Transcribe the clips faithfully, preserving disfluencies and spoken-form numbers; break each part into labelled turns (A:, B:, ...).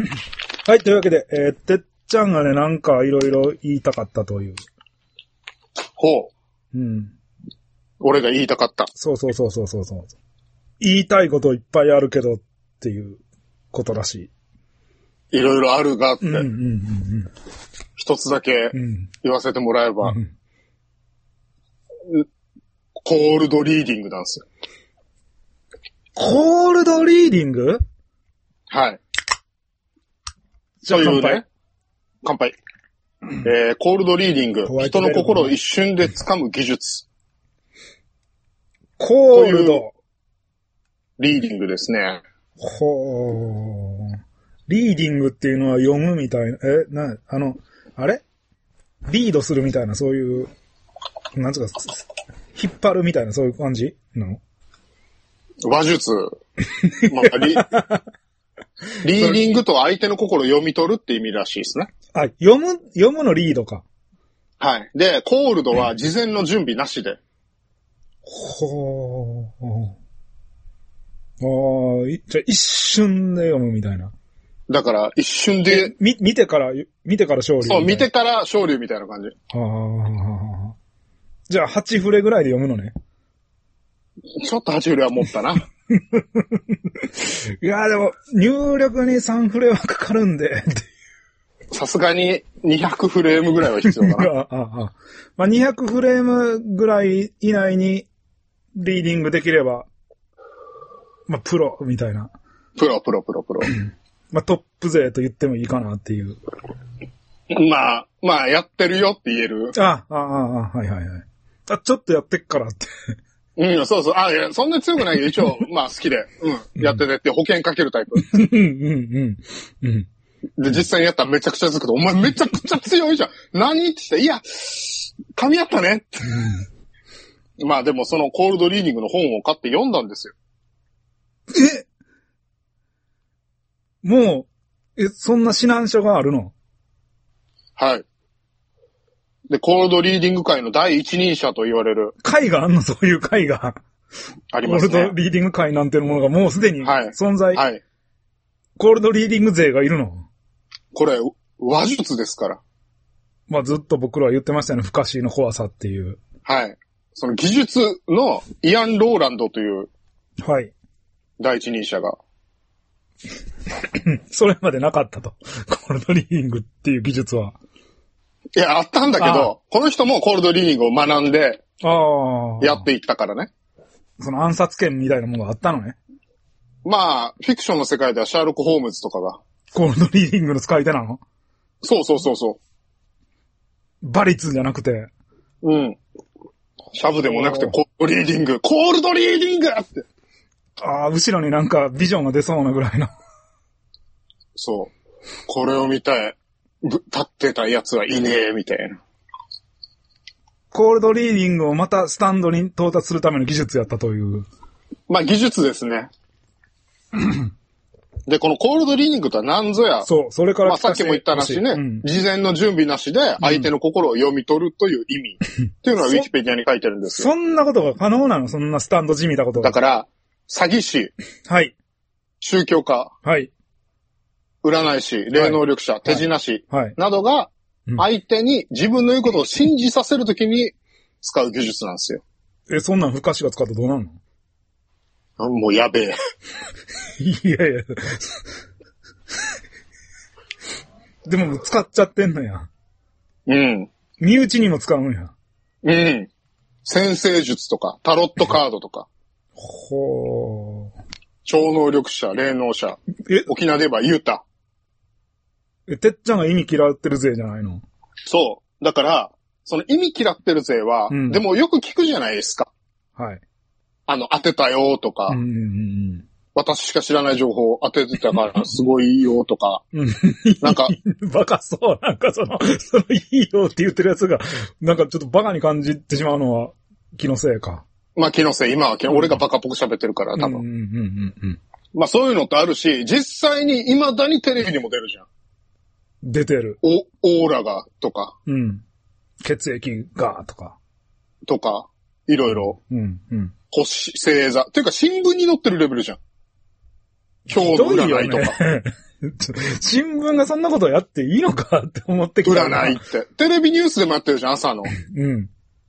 A: はい、というわけで、えー、てっちゃんがね、なんかいろいろ言いたかったという。
B: ほ
A: う。うん。
B: 俺が言いたかった。
A: そうそうそうそうそうそう。言いたいこといっぱいあるけどっていうことらし
B: い。いろいろあるがって。
A: うんうんうんうん。
B: 一つだけ言わせてもらえば、
A: うん
B: うん、コールドリーディングなんですよ。
A: コールドリーディング？
B: はい。
A: じゃあ乾杯。
B: 乾杯。えー、コールドリーディング。人の心を一瞬で掴む技術。
A: コールド。
B: リーディングですね。
A: ほー。リーディングっていうのは読むみたいな、え、な、あの、あれリードするみたいな、そういう、なんつうか、引っ張るみたいな、そういう感じなの？
B: 話術。まあ、リ, リーディングと相手の心を読み取るって意味らしいですね。
A: あ、読む、読むのリードか。
B: はい。で、コールドは事前の準備なしで。
A: ほー。ああ、じゃあ一瞬で読むみたいな。
B: だから、一瞬で。
A: み、見てから、見てから勝利。
B: そう、見てから勝利みたいな感じ。
A: ああ。じゃあはちフレぐらいで読むのね。
B: ちょっとはちフレは持ったな。
A: いやでも、入力にさんフレはかかるんで。
B: さすがににひゃくフレームぐらいは必要かな。
A: あああまあ、にひゃくフレームぐらい以内にリーディングできれば、まあ、プロみたいな。
B: プロ、プロ、プロ、プロ。
A: まあ、トップ勢と言ってもいいかなっていう。
B: まあ、まあ、やってるよって言える。
A: ああ、ああ、はいはいはい。あ、ちょっとやってっからって。
B: うん、そうそう。あ、いや、そんなに強くないけど、一応、まあ好きで、うん、やっててって保険かけるタイプ。
A: うん、うん、うん。
B: で、実際にやったらめちゃくちゃつくと、お前めちゃくちゃ強いじゃん。何って言って、いや、噛み合ったねって。うん、まあでもそのコールドリーディングの本を買って読んだんですよ。
A: えもう、え、そんな指南書があるの？
B: はい。で、コールドリーディング界の第一人者と言われる。
A: 会があんの？そういう会が。
B: ありますね。
A: コールドリーディング会なんていうものがもうすでに存在。
B: はい。はい。
A: コールドリーディング勢がいるの？
B: これ、話術ですから。
A: まあずっと僕らは言ってましたね。不可思議の怖さっていう。
B: はい。その技術のイアン・ローランドという。
A: はい。
B: 第一人者が。
A: それまでなかったと。コールドリーディングっていう技術は。
B: いや、あったんだけど、この人もコールドリーディングを学んで、やっていったからね。
A: その暗殺権みたいなものがあったのね。
B: まあ、フィクションの世界ではシャーロック・ホームズとかが。
A: コールドリーディングの使い手なの？
B: そうそうそうそう。
A: バリツじゃなくて。
B: うん。シャブでもなくてコールドリーディング。コールドリーディングって。
A: ああ、後ろになんかビジョンが出そうなぐらいの。
B: そう。これを見たい。立ってたやつはいねえ、みたいな。
A: コールドリーディングをまたスタンドに到達するための技術やったという。
B: まあ技術ですね。で、このコールドリーディングとは何ぞや。
A: そう、それから
B: まあさっきも言ったらしね、うん、事前の準備なしで相手の心を読み取るという意味。っていうのはウィキペディアに書いてるんですよ。
A: そんなことが可能なの？そんなスタンドじみたことが。
B: だから、詐欺師。
A: はい。
B: 宗教家。
A: はい。
B: 占い師、霊能力者、はい、手品師、
A: はい、
B: などが、相手に自分の言うことを信じさせるときに使う技術なんですよ。
A: え、そんなん不可視が使ったらどうなるの？
B: もうやべえ。
A: いやいや。でも使っちゃってんのや。
B: うん。
A: 身内にも使うんや。
B: うん。先生術とか、タロットカードとか。
A: ほー。
B: 超能力者、霊能者。え沖縄で言えばユータ。
A: え、てっちゃんが意味嫌ってるぜじゃないの？
B: そう。だから、その意味嫌ってるぜは、うん、でもよく聞くじゃないですか。
A: はい。
B: あの、当てたよとか、
A: うんうんうん、
B: 私しか知らない情報を当ててたからすごいよとか、なんか、
A: バカそう、なんかその、そのいいよって言ってるやつが、なんかちょっとバカに感じてしまうのは気のせいか。
B: まあ気のせい、今は、うん、俺がバカっぽく喋ってるから多分。
A: うんうんうんうん、
B: まあそういうのってあるし、実際に未だにテレビにも出るじゃん。
A: 出てる。
B: お、オーラが、とか。
A: うん。血液が、とか。
B: とか、いろいろ。
A: うんうん。
B: 星、星座。ていうか新聞に載ってるレベルじゃん。今日の占いとか。
A: 新聞がそんなことやっていいのかって思ってきた。
B: 占いって。テレビニュースでもやってるじゃん、朝の。
A: うん。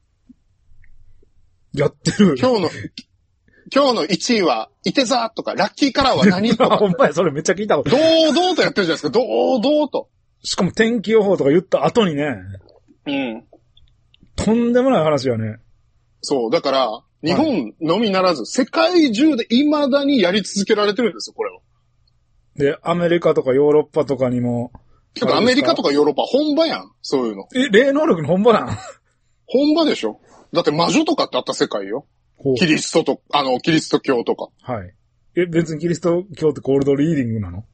A: やってる。
B: 今日の、今日のいちいは、いて座とか、ラッキーカラーは何とか。
A: ほんまや、それめっちゃ聞いたこと。
B: 堂々とやってるじゃないですか、堂々と。
A: しかも天気予報とか言った後にね。
B: うん。
A: とんでもない話やね。
B: そう、だから、日本のみならず、世界中で未だにやり続けられてるんですよ、これは。
A: で、アメリカとかヨーロッパとかにも。
B: けどアメリカとかヨーロッパ本場やん、そういうの。
A: え、霊能力の本場なん？
B: 本場でしょ？だって魔女とかってあった世界よ。キリストと、あの、キリスト教とか。
A: はい。え、別にキリスト教ってコールドリーディングなの？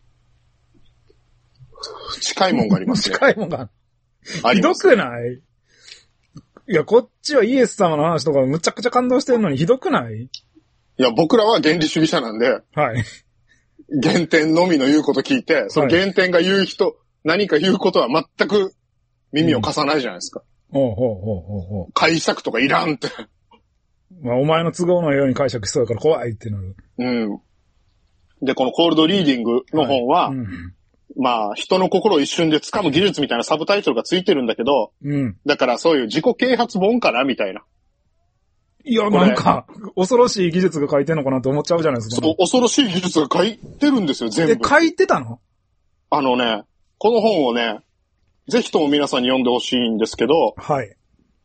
B: 近いもんがありますね。
A: 近いもんが
B: あります。
A: ひどくない？いや、こっちはイエス様の話とかむちゃくちゃ感動してるのにひどくない？
B: いや、僕らは原理主義者なんで、
A: はい。
B: 原点のみの言うこと聞いて、その原点が言う人、はい、何か言うことは全く耳を貸さないじゃないですか。
A: うん、ほうほうほうほうほう。
B: 解釈とかいらんって。
A: まあ、お前の都合のように解釈しそうだから怖いってなる。
B: うん。で、このコールドリーディングの本は、はいうん、まあ、人の心を一瞬で掴む技術みたいなサブタイトルがついてるんだけど、うん、だからそういう自己啓発本かなみたいな。
A: いや、なんか、恐ろしい技術が書いてんのかなって思っちゃうじゃないですか。
B: そう、恐ろしい技術が書いてるんですよ、全部。
A: え、書いてたの？
B: あのね、この本をね、ぜひとも皆さんに読んでほしいんですけど、
A: はい。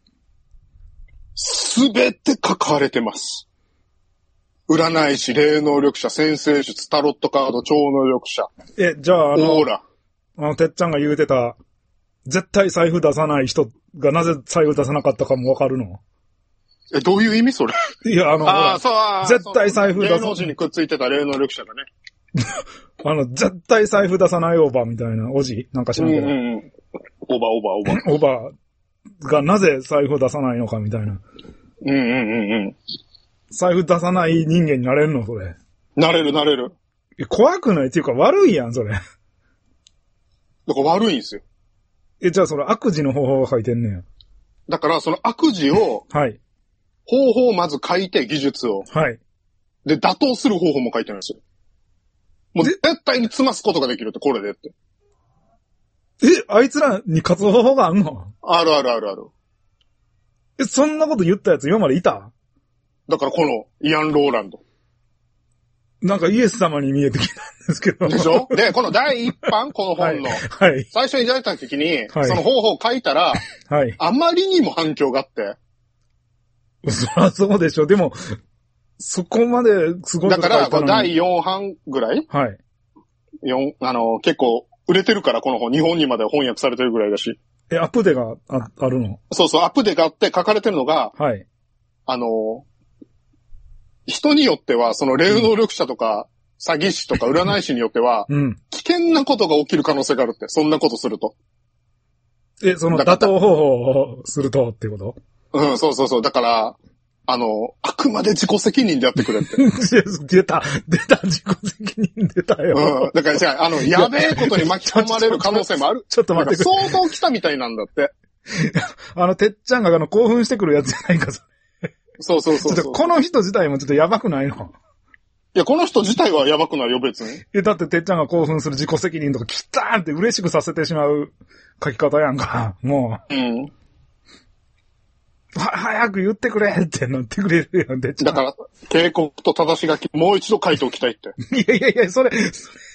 B: すべて書かれてます。占い師、霊能力者、占星術、タロットカード、超能力者。
A: え、じゃあ、あの、
B: オーラ。
A: あの、てっちゃんが言うてた、絶対財布出さない人がなぜ財布出さなかったかもわかるの？
B: え、どういう意味それ？
A: いや、あの、
B: ああ、そう、
A: 絶対財布出さない。
B: 芸能人にくっついてた霊能力者だね。
A: あの、絶対財布出さないオーバーみたいな、おじなんか知らんけど。
B: うんうんうん。オーバーオーバーオーバー。
A: オーバーがなぜ財布出さないのかみたいな。
B: うんうんうんうん。
A: 財布出さない人間になれるのそれ。
B: なれるなれる。
A: え、怖くないっていうか悪いやん、それ。だか
B: ら悪いんですよ。
A: え、じゃあその悪事の方法が書いてんねや。
B: だからその悪事を、
A: はい。
B: 方法をまず書いて、技術を。
A: はい。
B: で、打倒する方法も書いてるんですよ。もう絶対に詰ますことができるって、これでって。
A: え、あいつらに勝つ方法があんの？
B: あるあるあるある。
A: え、そんなこと言ったやつ今までいた？
B: だからこの、イアン・ローランド。
A: なんかイエス様に見えてきたんですけど。
B: でしょ？で、この第一版、この本の。はい。はい、最初にいただいた時に、はい、その方法を書いたら、はい。あまりにも反響があって。
A: そりゃそうでしょ。でも、そこまですごいこと書いたのに。
B: だから、だいよんはんぐらい
A: はい。
B: 四あの、結構、売れてるから、この本。日本にまで翻訳されてるぐらいだし。
A: え、アップデが あ, あるの？
B: そうそう、アップデがあって書かれてるのが、
A: はい。
B: あの、人によっては、その霊能力者とか、うん、詐欺師とか占い師によっては、うん、危険なことが起きる可能性があるって、そんなことすると。
A: え、その打倒方法をするとっていうこと？
B: うん、そうそうそう。だから、あの、あくまで自己責任でやってくれって。
A: 出た、出た、自己責任出たよ。
B: うん。だからじゃあ、あの、やべえことに巻き込まれる可能性もある。
A: ちょっと待ってくれ。
B: 相当来たみたいなんだって。
A: あの、てっちゃんがあの、興奮してくるやつじゃないか、それ。
B: そうそうそうそう。
A: ちょっとこの人自体もちょっとやばくないの？
B: いや、この人自体はやばくないよ、別に。
A: え、だっててっちゃんが興奮する自己責任とか、きったーんって嬉しくさせてしまう書き方やんか。も
B: う。うん。
A: は、早く言ってくれってなってくれるやん、てっちゃん。
B: だから、警告と正し書き、もう一度書いておきたいって。
A: いやいやいや、それ、それ。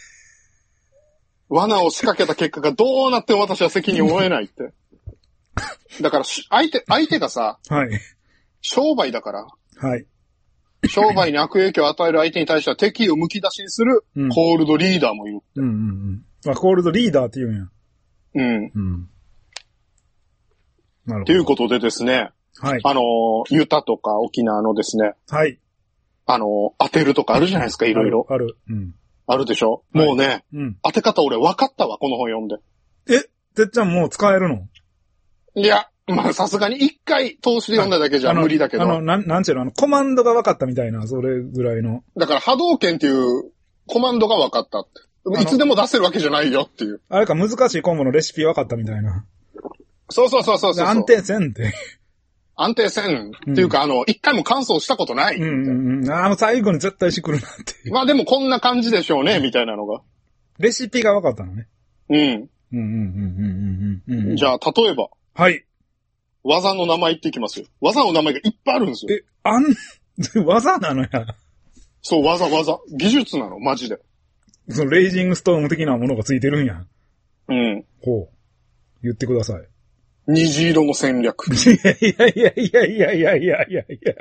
B: 罠を仕掛けた結果がどうなっても私は責任を負えないって。だから、相手、相手がさ、
A: はい。
B: 商売だから。
A: はい。
B: 商売に悪影響を与える相手に対しては敵意を剥き出しにするコールドリーダーもいる。
A: うんうんうん。あ、コールドリーダーって言うんや。
B: うん。
A: うん。なるほど。
B: ということでですね。
A: はい。
B: あの、ユタとか沖縄のですね。
A: はい。
B: あの、当てるとかあるじゃないですか、いろいろ。
A: ある。ある。うん。
B: あるでしょ、はい、もうね、
A: うん。
B: 当て方俺分かったわ、この本読んで。
A: え、てっちゃんもう使えるの？
B: いや、まあさすがに一回通しで読んだだけじゃ無理だけど。
A: あの、あのなん、なんちゅうの、あの、コマンドが分かったみたいな、それぐらいの。
B: だから波動拳っていうコマンドが分かったって。いつでも出せるわけじゃないよっていう。
A: あれか、難しいコンボのレシピ分かったみたいな。
B: そうそうそうそうそう。
A: 安定せんって。
B: 安定せんっていうか、うん、あの、一回も乾燥したことない。
A: うんうんうん。あの、最後に絶対しくるなって。
B: まあでもこんな感じでしょうね、みたいなのが。
A: レシピが分かったのね。
B: うん。
A: うんうんうんうんうんうん。
B: じゃあ、例えば。
A: はい。
B: 技の名前言っていきますよ。技の名前がいっぱいあるんですよ。
A: え、あん、技なのや。
B: そう、技、技。技術なの、マジで。
A: そのレイジングストーム的なものがついてるんや。
B: うん。
A: ほう。言ってください。
B: 虹色の戦略。
A: いやいやいやいやいやいやいやいやいや。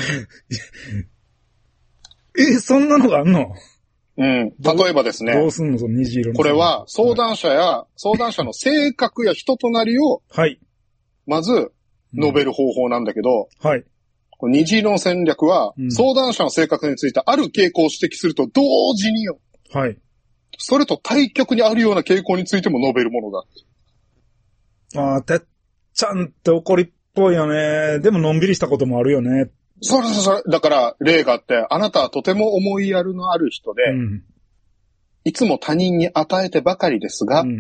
A: え、そんなのがあんの？
B: うん。例えばですね。
A: どうすんのその虹色の。
B: これは、相談者や、相談者の性格や人となりを、
A: はい。
B: まず、述べる方法なんだけど、
A: うん、はい。
B: この虹色の戦略は、
A: うん、
B: 相談者の性格についてある傾向を指摘すると同時によ。
A: はい。
B: それと対極にあるような傾向についても述べるものだ。
A: ああ、てっちゃんって怒りっぽいよね。でものんびりしたこともあるよね。
B: それそれそれ。だから、例があって、あなたはとても思いやるのある人で、うん、いつも他人に与えてばかりですが、うんうんうん、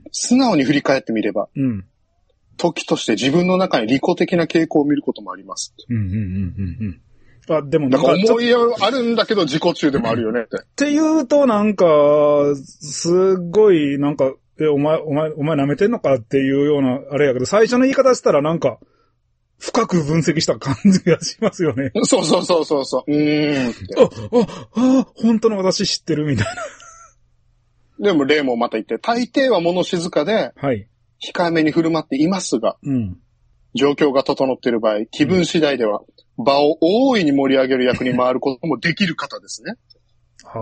B: 素直に振り返ってみれば、うん、時として自分の中に利己的な傾向を見ることもあります。うんうんうんうんうん、あ、でもなんか、なんか思いやるあるんだけど自己中でもあるよねって。
A: っていうとなんか、すごいなんか、え、お前、お前、お前舐めてんのかっていうような、あれやけど、最初の言い方したらなんか、深く分析した感じがしますよね。
B: そうそうそうそうそう。うーん。
A: あ、あ、あ、本当の私知ってるみたい
B: な。でも例もまた言って、大抵は物静かで、はい。控えめに振る舞っていますが、うん。状況が整っている場合、気分次第では、場を大いに盛り上げる役に回ることもできる方ですね。は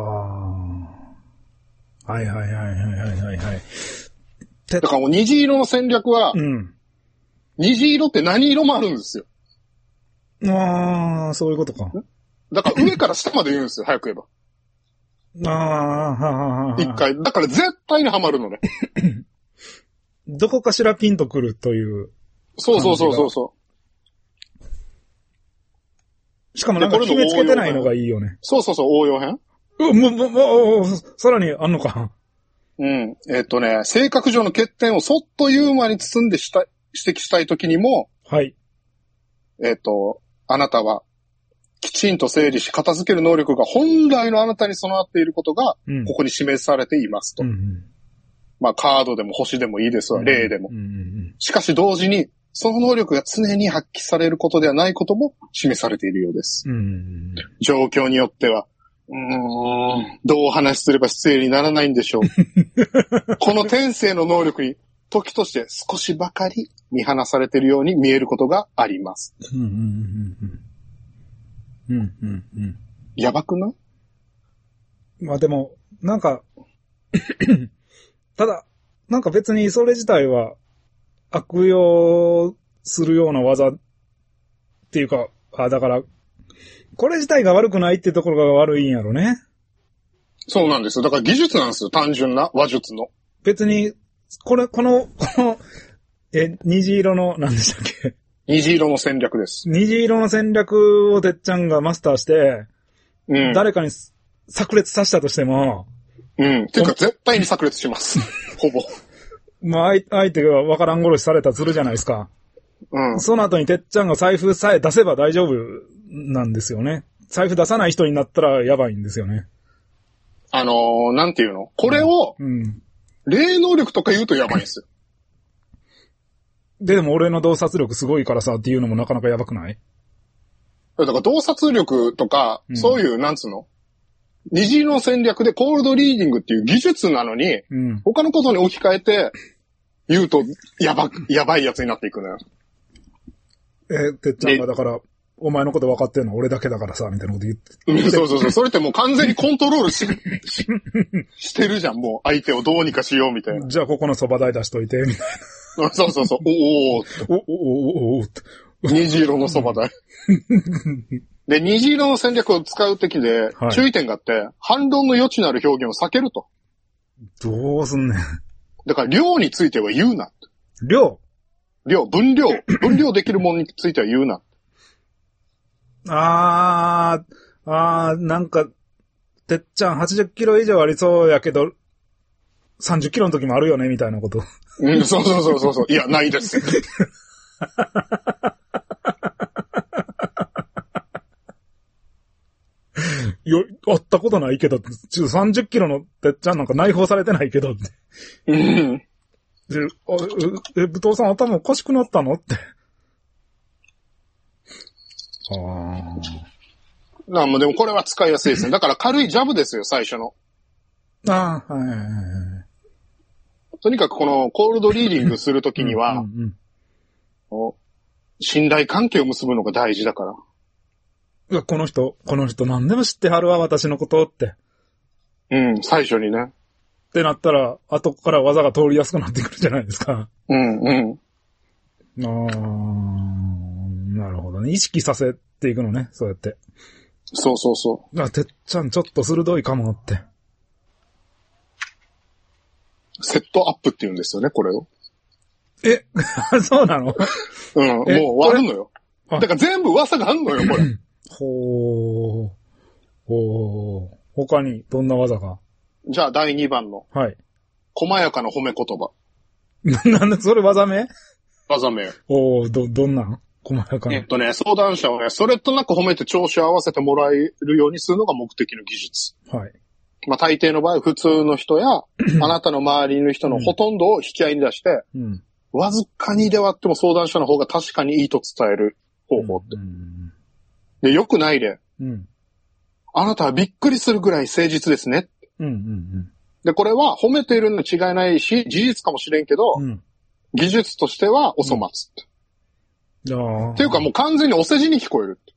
A: あ。はいはいはいはいはいはい。
B: だからもう虹色の戦略は、うん。虹色って何色もあるんですよ。
A: ああ、そういうことか。
B: だから上から下まで言うんですよ、早く言えば。ああ、ははは。一回。だから絶対にハマるのね。
A: どこかしらピンとくるという。
B: そうそうそうそうそう。
A: しかもなんか決めつけてないのがいいよね。
B: そうそうそう、応用編。
A: うも、も、も、さらにあんのか。
B: うん。えっとね、性格上の欠点をそっとユーモアに包んでした、指摘したいときにも、はい。えっと、あなたは、きちんと整理し片付ける能力が本来のあなたに備わっていることが、ここに示されていますと。うんうん、まあ、カードでも星でもいいですわ、例でも、うんうんうん。しかし同時に、その能力が常に発揮されることではないことも示されているようです。うんうんうん、状況によっては、うーん、どうお話しすれば失礼にならないんでしょう。この天性の能力に、時として少しばかり見放されているように見えることがあります。うんうんうんうんうんうん、やばくない？
A: まあでも、なんか、ただ、なんか別にそれ自体は悪用するような技っていうか、あ、だから、これ自体が悪くないってところが悪いんやろね。
B: そうなんですよ。だから技術なんですよ。単純な話術の。
A: 別に、これ、この、この、え、虹色の、何でしたっけ？
B: 虹色の戦略です。
A: 虹色の戦略をてっちゃんがマスターして、うん、誰かに炸裂させたとしても、
B: うん。ていうか絶対に炸裂します。ほぼ。
A: まあ、相手がわからん殺しされたらするじゃないですか。うん。その後にてっちゃんが財布さえ出せば大丈夫なんですよね。財布出さない人になったらやばいんですよね。
B: あのー、なんていうの？これを、うん。霊能力とか言うとやばいんですよ。
A: でも俺の洞察力すごいからさっていうのもなかなかやばくない？
B: だから洞察力とか、うん、そういう、なんつうの？虹色の戦略でコールドリーディングっていう技術なのに、うん、他のことに置き換えて言うと、やば、やばいやつになっていくのよ。
A: えー、てっちゃんがだから、お前のこと分かってんの俺だけだからさ、みたいなこと言って。
B: うん、そうそうそう。それってもう完全にコントロールし、し、してるじゃん。もう相手をどうにかしようみたいな。
A: じゃあここの蕎麦代出しといて、みたい
B: な。そうそうそう。おーおーおおおお虹色の蕎麦代。で、虹色の戦略を使うときで、注意点があって、はい、反論の余地のある表現を避けると。
A: どうすんねん。
B: だから量については言うな。
A: 量
B: 量、分量、分量できるものについては言うな。
A: あー、あー、なんか、てっちゃんはちじゅっキロ以上ありそうやけど、さんじゅっキロの時もあるよね、みたいなこと。
B: うん、そうそうそうそうそう。いや、ないです。
A: よ、会ったことないけど、ちょさんじゅっキロのてっちゃんなんか内包されてないけどって。
B: うん。
A: で、あえ、武藤さん頭おかしくなったのって。ああ。
B: なあ、もうでもこれは使いやすいですね。だから軽いジャブですよ、最初の。
A: ああ、はいはいはい。
B: とにかくこのコールドリーディングするときには、うんうんうん、信頼関係を結ぶのが大事だから。
A: いや、この人、この人何でも知ってはるわ、私のことって。
B: うん、最初にね。
A: ってなったら、後から技が通りやすくなってくるじゃないですか。
B: うんうん。
A: あー、なるほどね。意識させていくのね、そうやって。
B: そうそうそう。
A: あ、てっちゃんちょっと鋭いかもって。
B: セットアップって言うんですよね、これを。
A: え、そうなの？
B: うん、もう割るのよ。だから全部技があんのよ、これ。
A: ほー。ほー。他にどんな技が？
B: じゃあだいにばんの。
A: はい。
B: 細やかな褒め言葉。
A: なんでそれ技名？
B: 技名。
A: おー、ど、どんなん細やかな。
B: えっとね、相談者をね、それとなく褒めて調子を合わせてもらえるようにするのが目的の技術。
A: はい。
B: まあ大抵の場合、普通の人や、あなたの周りの人のほとんどを引き合いに出して、うん、わずかにではあっても相談者の方が確かにいいと伝える方法って。うんうん、で、良くないで、うん。あなたはびっくりするぐらい誠実ですね。うんうんうん、で、これは褒めているのに違いないし、事実かもしれんけど、うん、技術としてはお粗末って。うん、っていうかもう完全にお世辞に聞こえるって。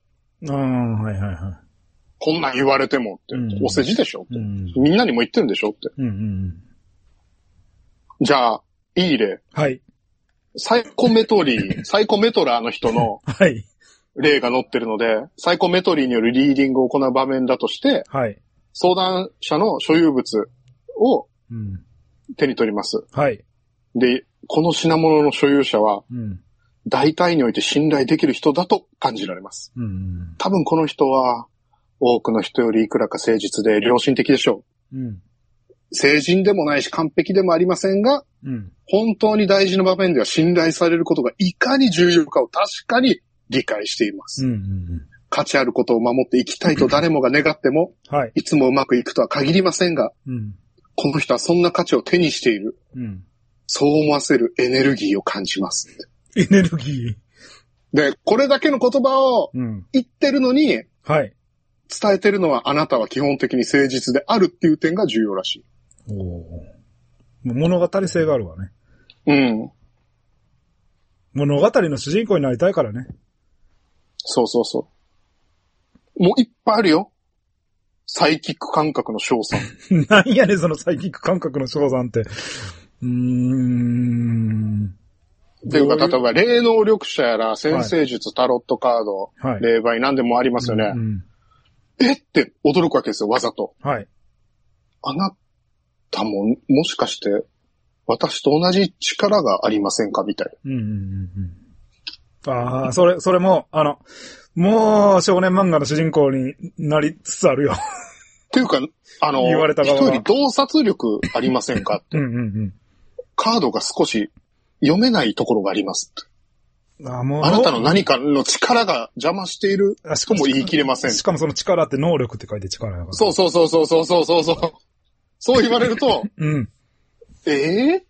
A: ああ、はいはいはい。
B: こんなん言われてもって、うんうん、お世辞でしょって、うん、みんなにも言ってるんでしょって。うんうんうん、じゃあ、いい例。
A: はい。
B: サイコメトリー、サイコメトラーの人の例が載ってるので、はい、サイコメトリーによるリーディングを行う場面だとして、はい、相談者の所有物を手に取ります。はい。で、この品物の所有者は、うん、大体において信頼できる人だと感じられます。うんうん、多分この人は、多くの人よりいくらか誠実で良心的でしょう。うん、聖人でもないし完璧でもありませんが、うん、本当に大事な場面では信頼されることがいかに重要かを確かに理解しています。うんうんうん、価値あることを守っていきたいと誰もが願っても、はい、いつもうまくいくとは限りませんが、うん、この人はそんな価値を手にしている。うん、そう思わせるエネルギーを感じます。
A: エネルギ
B: ーで、これだけの言葉を言ってるのに、うん、はい。伝えてるのはあなたは基本的に誠実であるっていう点が重要らしい。
A: お物語性があるわね。
B: うん。
A: 物語の主人公になりたいからね。
B: そうそうそう。もういっぱいあるよ。サイキック感覚の称賛。
A: 何やねんそのサイキック感覚の称賛って。うーん。
B: っていうか、例えば霊能力者やら先生術、はい、タロットカード、はい、霊媒何でもありますよね。うんうんえって驚くわけですよ、わざと。はい。あなたも、もしかして、私と同じ力がありませんかみたいな。うんうん
A: うん。ああ、それ、それも、あの、もう少年漫画の主人公になりつつあるよ。
B: っていうか、あの、言われた側一人洞察力ありませんかって。うんうんうん。カードが少し読めないところがありますって。あ, もうあなたの何かの力が邪魔しているとも言い切れません。
A: しかもその力って能力って書いて力だから。
B: そうそうそうそうそうそうそう。そう言われると、うん。え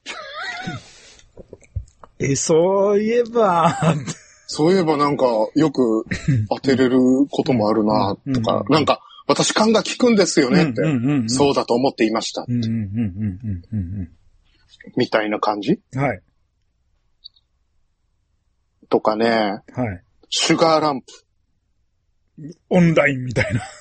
A: ー、え、そういえば、
B: そういえばなんかよく当てれることもあるなとか、なんか私勘が利くんですよねって、そうだと思っていました。みたいな感じはい。とかね、はい。シュガーランプ。
A: オンラインみたいな。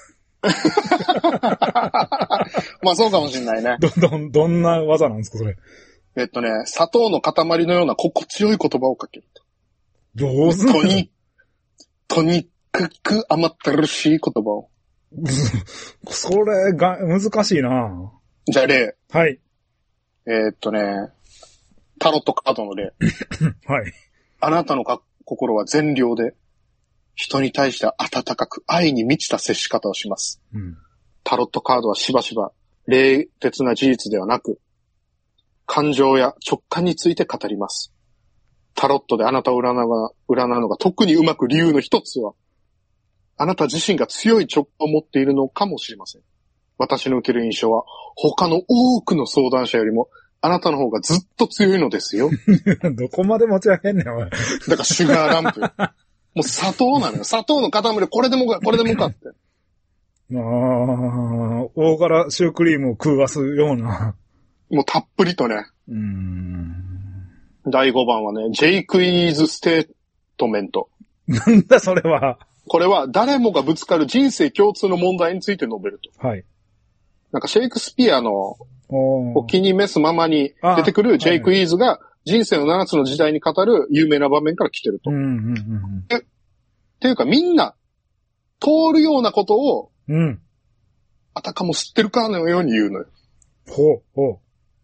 B: まあそうかもしれないね。
A: ど、ど、どんな技なんですか、それ。
B: えっとね、砂糖の塊のような心地よい言葉をかけると。
A: どうするの？
B: とに、とにかく甘ったるしい言葉を。
A: それが難しいな。
B: じゃあ例。
A: はい。
B: えー、っとね、タロットカードの例。
A: はい。
B: あなたの心は善良で、人に対して温かく愛に満ちた接し方をします。うん、タロットカードはしばしば冷徹な事実ではなく、感情や直感について語ります。タロットであなたを占うのが、占うのが特にうまく理由の一つは、 あなた自身が強い直感を持っているのかもしれません。私の受ける印象は、他の多くの相談者よりも、あなたの方がずっと強いのですよ。
A: どこまで持ち上げんねん、おい。
B: だからシュガーランプ。もう砂糖なのよ。砂糖の塊、これでもか、これでもかって。
A: ああ、大柄シュークリームを食わすような。
B: もうたっぷりとね。
A: うーん。
B: だいごばんはね、ジェイクイーズステートメント。
A: なんだそれは。
B: これは誰もがぶつかる人生共通の問題について述べると。
A: はい。
B: なんかシェイクスピアのお気に召すままに出てくるジェイクイーズが人生のななつの時代に語る有名な場面から来てると。
A: うんうんうんうん、
B: えっていうかみんな通るようなことを、
A: うん、
B: あたかも知ってるかのように言うのよ。
A: ほう、ほう。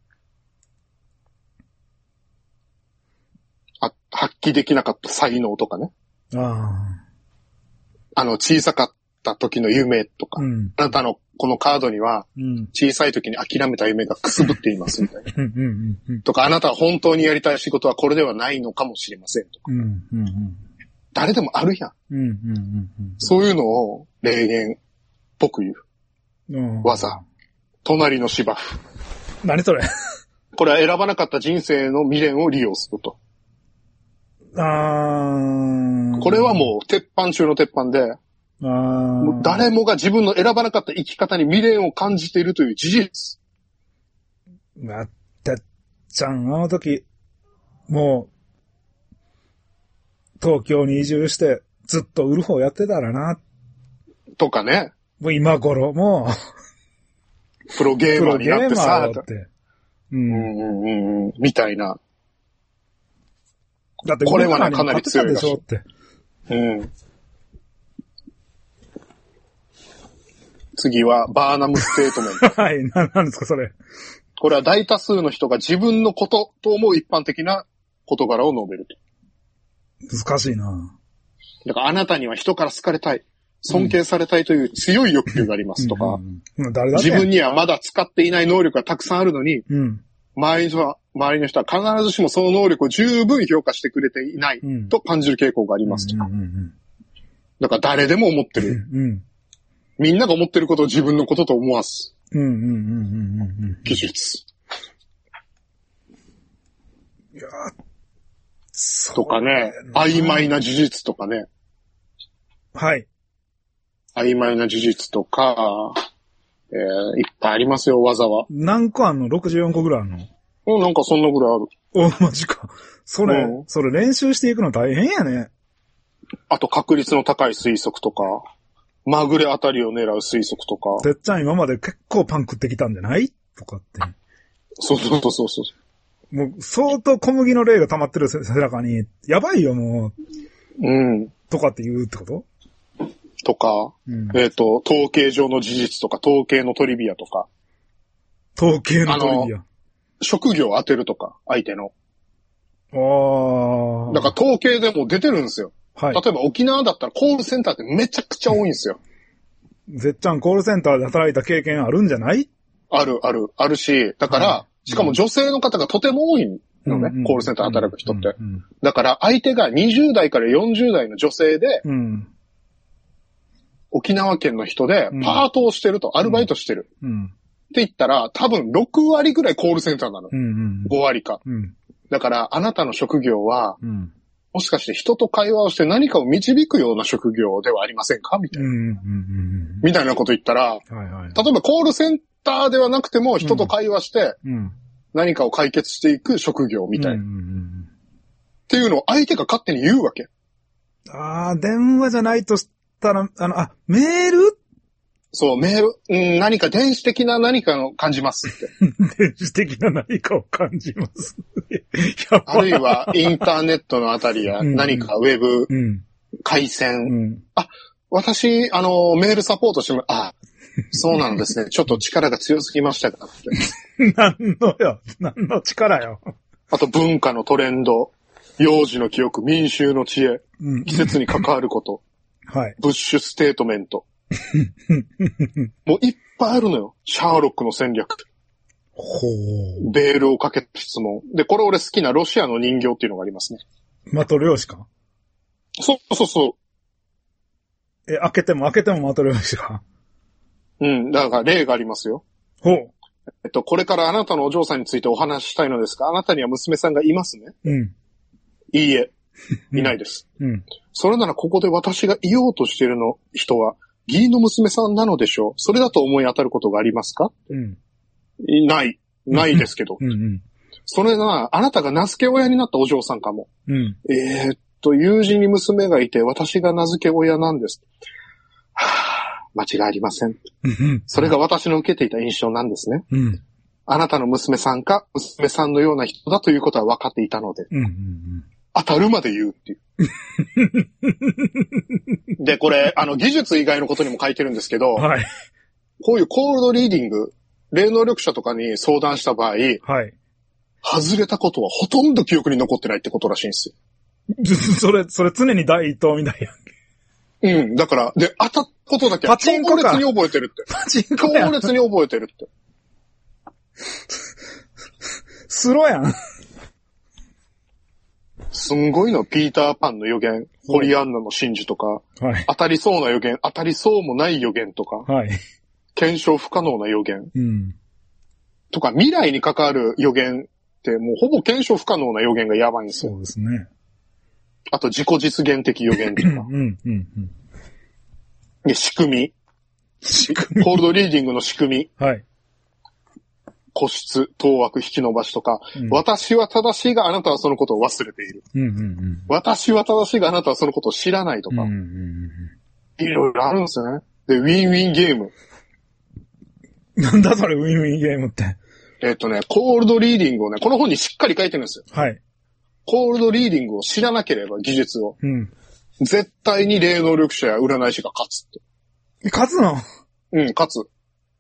B: あ、発揮できなかった才能とかね。
A: あ
B: あの小さかった時の夢とか、
A: うん、
B: あなたのこのカードには、小さい時に諦めた夢がくすぶっていますみたいな。
A: うんうんうん、と
B: か、あなたは本当にやりたい仕事はこれではないのかもしれませんとか。
A: うんうんうん、
B: 誰でもあるやん。
A: うんうんうんうん、
B: そういうのを霊言っぽく言う。うん、技。隣の芝生。
A: 何それ
B: これは選ばなかった人生の未練を利用すると。
A: あ
B: これはもう鉄板中の鉄板で、
A: あも
B: う誰もが自分の選ばなかった生き方に未練を感じているという事実。
A: まったっちゃん、あの時、もう、東京に移住してずっとウルフをやってたらな。
B: とかね。
A: もう今頃も
B: う、プロゲーマーになってさ、
A: って。
B: うん、うんうんうん、みたいな。
A: だって
B: これはね、かなり強い
A: でしょって。
B: うん。次は、バーナムステートメント。
A: はい、な、なんですか、それ。
B: これは大多数の人が自分のことと思う一般的な事柄を述べると。
A: 難しいな。
B: だからあなたには人から好かれたい、尊敬されたいという強い欲求がありますとか、
A: うんうんうん、誰だね、
B: 自分にはまだ使っていない能力がたくさんあるのに、うん、周りの人は、周りの人は必ずしもその能力を十分評価してくれていないと感じる傾向がありますとか。うんうんうん、だから誰でも思ってる。うんうん、みんなが思ってることを自分のことと思わす。技術。
A: いや
B: とかね、曖昧な事実とかね。
A: はい。
B: 曖昧な事実とか、えー、いっぱいありますよ、技は。
A: 何個あんの ?ろくじゅうよん 個ぐらいあんの
B: うん、なんかそんなぐらいある。
A: お、マジか。それ、うん、それ練習していくの大変やね。
B: あと確率の高い推測とか、まぐれあたりを狙う推測とか。
A: てっちゃん今まで結構パン食ってきたんじゃないとかって。
B: そうそうそうそう。
A: もう相当小麦の霊が溜まってる背中に、やばいよも
B: う。うん。
A: とかって言うってこと
B: とか、うん、えっ、ー、と、統計上の事実とか、統計のトリビアとか。
A: 統計のトリビア。
B: 職業を当てるとか、相手の。
A: ああ。
B: だから統計でも出てるんですよ。
A: はい。
B: 例えば沖縄だったらコールセンターってめちゃくちゃ多いんですよ。
A: ぜっちゃんコールセンターで働いた経験あるんじゃない？
B: ある、ある、あるし、だから、はい、しかも女性の方がとても多いのね、うん、コールセンターで働く人って、うんうん。だから相手がにじゅう代からよんじゅう代の女性で、うん、沖縄県の人でパートをしてると、うん、アルバイトしてる。うんうん、って言ったら多分ろく割ぐらいコールセンターなの。うんうん、ご割か、うん。だからあなたの職業は、うんもしかして人と会話をして何かを導くような職業ではありませんかみたいな、うんうんうん。みたいなこと言ったら、はいはい、例えばコールセンターではなくても人と会話して何かを解決していく職業みたいな。うんうんうん、っていうのを相手が勝手に言うわけ。
A: ああ、電話じゃないとしたら、あの、あ、メール
B: そう、メール、うん、何か電子的な何かを感じますって。
A: 電子的な何かを感じます。
B: あるいはインターネットのあたりや何かウェブ、うん、回線、うん。あ、私、あの、メールサポートしても、あ、そうなんですね。ちょっと力が強すぎましたかって。
A: 何のよ、何の力よ。
B: あと文化のトレンド、幼児の記憶、民衆の知恵、うん、季節に関わること、はい、ブッシュステートメント。もういっぱいあるのよ。シャーロックの戦略。
A: ほう。
B: ベールをかけた質問。で、これ俺好きなロシアの人形っていうのがありますね。
A: マトリョーシカ？
B: そうそうそ
A: え、開けても開けてもマトリョーシカ。
B: うん。だから例がありますよ。
A: ほう。
B: えっと、これからあなたのお嬢さんについてお話ししたいのですが、あなたには娘さんがいますね。
A: うん。
B: いいえ。いないです。
A: うん。
B: それならここで私が言おうとしているの、人は、義理の娘さんなのでしょう。それだと思い当たることがありますか？
A: うん。
B: いない。ないですけど。
A: うんうん。そ
B: れが、あなたが名付け親になったお嬢さんかも。
A: うん。
B: えー、っと、友人に娘がいて、私が名付け親なんです。はぁ、間違いありません。
A: うん。
B: それが私の受けていた印象なんですね。
A: うん。
B: あなたの娘さんか、娘さんのような人だということは分かっていたので。
A: うんうんうん。
B: 当たるまで言うっていう。で、これ、あの、技術以外のことにも書いてるんですけど、
A: はい。
B: こういうコールドリーディング、霊能力者とかに相談した場合、はい。外れたことはほとんど記憶に残ってないってことらしいんです
A: よ。それ、それ常に第一党みたい
B: やん。うん、だから、で、当たったことだけは強烈に覚えてるって。
A: パチンコか。
B: 強烈に覚えてるって。
A: スロやん。
B: すんごいの、ピーターパンの予言、ポリアンナの真珠とか、はい、当たりそうな予言、当たりそうもない予言とか、はい、検証不可能な予言、うん、とか、未来に関わる予言ってもうほぼ検証不可能な予言がやばいんですよ。
A: そうですね。
B: あと自己実現的予言とか。うんうんうん、で仕組み。仕組み。コールドリーディングの仕組み。はい。固執、当惑、引き伸ばしとか、うん、私は正しいがあなたはそのことを忘れている。うんうんうん、私は正しいがあなたはそのことを知らないとか、うんうんうん、いろいろあるんですよね。で、ウィンウィンゲーム。
A: なんだそれ、ウィンウィンゲームって。
B: えっとね、コールドリーディングをね、この本にしっかり書いてるんですよ。はい。コールドリーディングを知らなければ、技術を。うん。絶対に霊能力者や占い師が勝つって。
A: 勝つの？
B: うん、勝つ。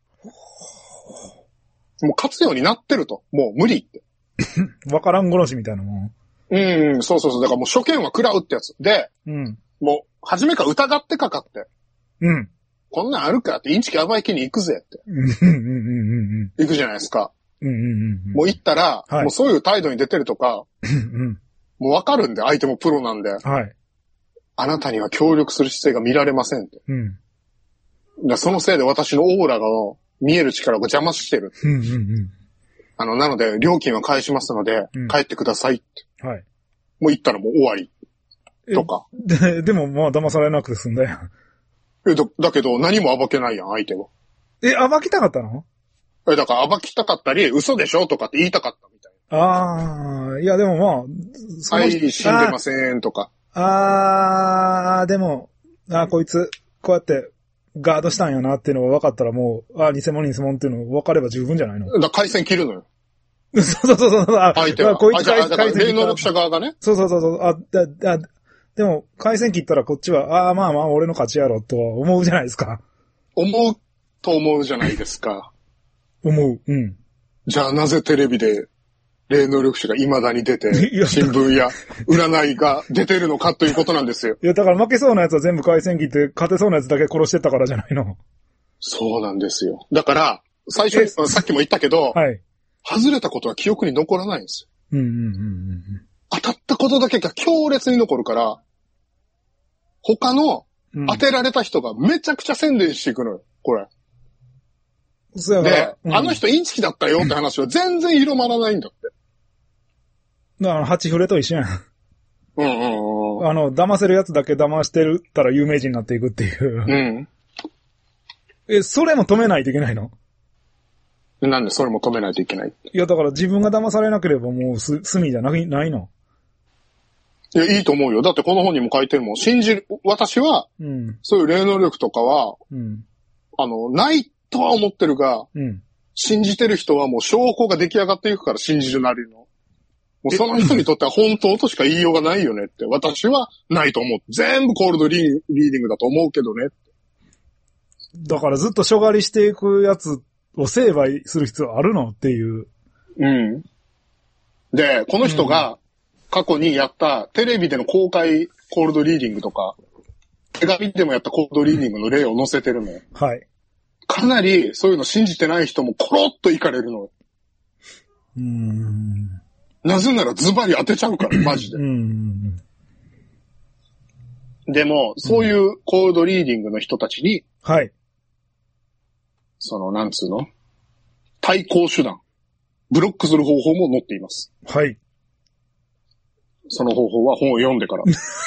B: もう勝つようになってると。もう無理って。
A: わからん殺しみたいなもん。
B: うん、そうそうそう。だからもう初見は食らうってやつ。で、うん、もう、初めから疑ってかかって。うん。こんなんあるかって、インチキ暴いきに行くぜって。うんうんうんうん。行くじゃないですか。うんうんうん。もう行ったら、はい、もうそういう態度に出てるとか、うん、もうわかるんで、相手もプロなんで。はい。あなたには協力する姿勢が見られませんって。うん。だそのせいで私のオーラが、見える力が邪魔してる。うんうんうん。あの、なので、料金は返しますので、うん、帰ってくださいって。はい。もう行ったらもう終わり。とか。
A: で、でもまあ騙されなくて済んだやん。
B: え、だ、だけど何も暴けないやん、相手は。
A: え、暴きたかったの？
B: え、だから暴きたかったり、嘘でしょとかって言いたかったみたい
A: な。ああ、いやでもまあ、
B: はい、死んでませんとか。
A: ああ、でも、あこいつ、こうやって、ガードしたんやなっていうのが分かったらもう、あ、偽物偽物っていうの分かれば十分じゃないの？
B: だから回線切るのよ。
A: そうそうそうそう。
B: 相手は。
A: こいつ回
B: 線切霊能力者側がね。
A: そうそうそうそう。あ、だ、だ、でも、回線切ったらこっちは、ああ、まあまあ、俺の勝ちやろ、とは思うじゃないですか。
B: 思うと思うじゃないですか。
A: 思う。うん。
B: じゃあなぜテレビで、霊能力者が未だに出て、新聞や占いが出てるのかということなんですよ。
A: いや、だから負けそうなやつは全部回線切って勝てそうなやつだけ殺してったからじゃないの。
B: そうなんですよ。だから、最初に、さっきも言ったけど、はい。外れたことは記憶に残らないんですよ。うんうんうんうん。当たったことだけが強烈に残るから、他の当てられた人がめちゃくちゃ宣伝していくのよ、これ。で、うん、あの人インチキだったよって話は全然広まらないんだって。
A: だから、ハチフレと一緒やん。
B: うんうんうん。
A: あの、騙せるやつだけ騙してるったら有名人になっていくっていう。うん。え、それも止めないといけないの？
B: なんでそれも止めないといけない？
A: いや、だから自分が騙されなければもうす、罪じゃな、ないの？
B: いや、いいと思うよ。だってこの本にも書いてるもん。信じる、私は、うん、そういう霊能力とかは、うん、あの、ないとは思ってるが、うん、信じてる人はもう証拠が出来上がっていくから信じるなりの。もうその人にとっては本当としか言いようがないよねって。私はないと思う。全部コールドリーディングだと思うけどねって。
A: だからずっと所狩りしていくやつを成敗する必要あるのっていう。
B: うん。で、この人が過去にやったテレビでの公開コールドリーディングとか、手紙でもやったコールドリーディングの例を載せてるのよ。はい。かなりそういうの信じてない人もコロッといかれるのよ。うーん。なぜならズバリ当てちゃうから、マジで。うん。 でも、そういうコールドリーディングの人たちに、
A: はい。
B: その、なんつうの対抗手段。ブロックする方法も載っています。
A: はい。
B: その方法は本を読んでから。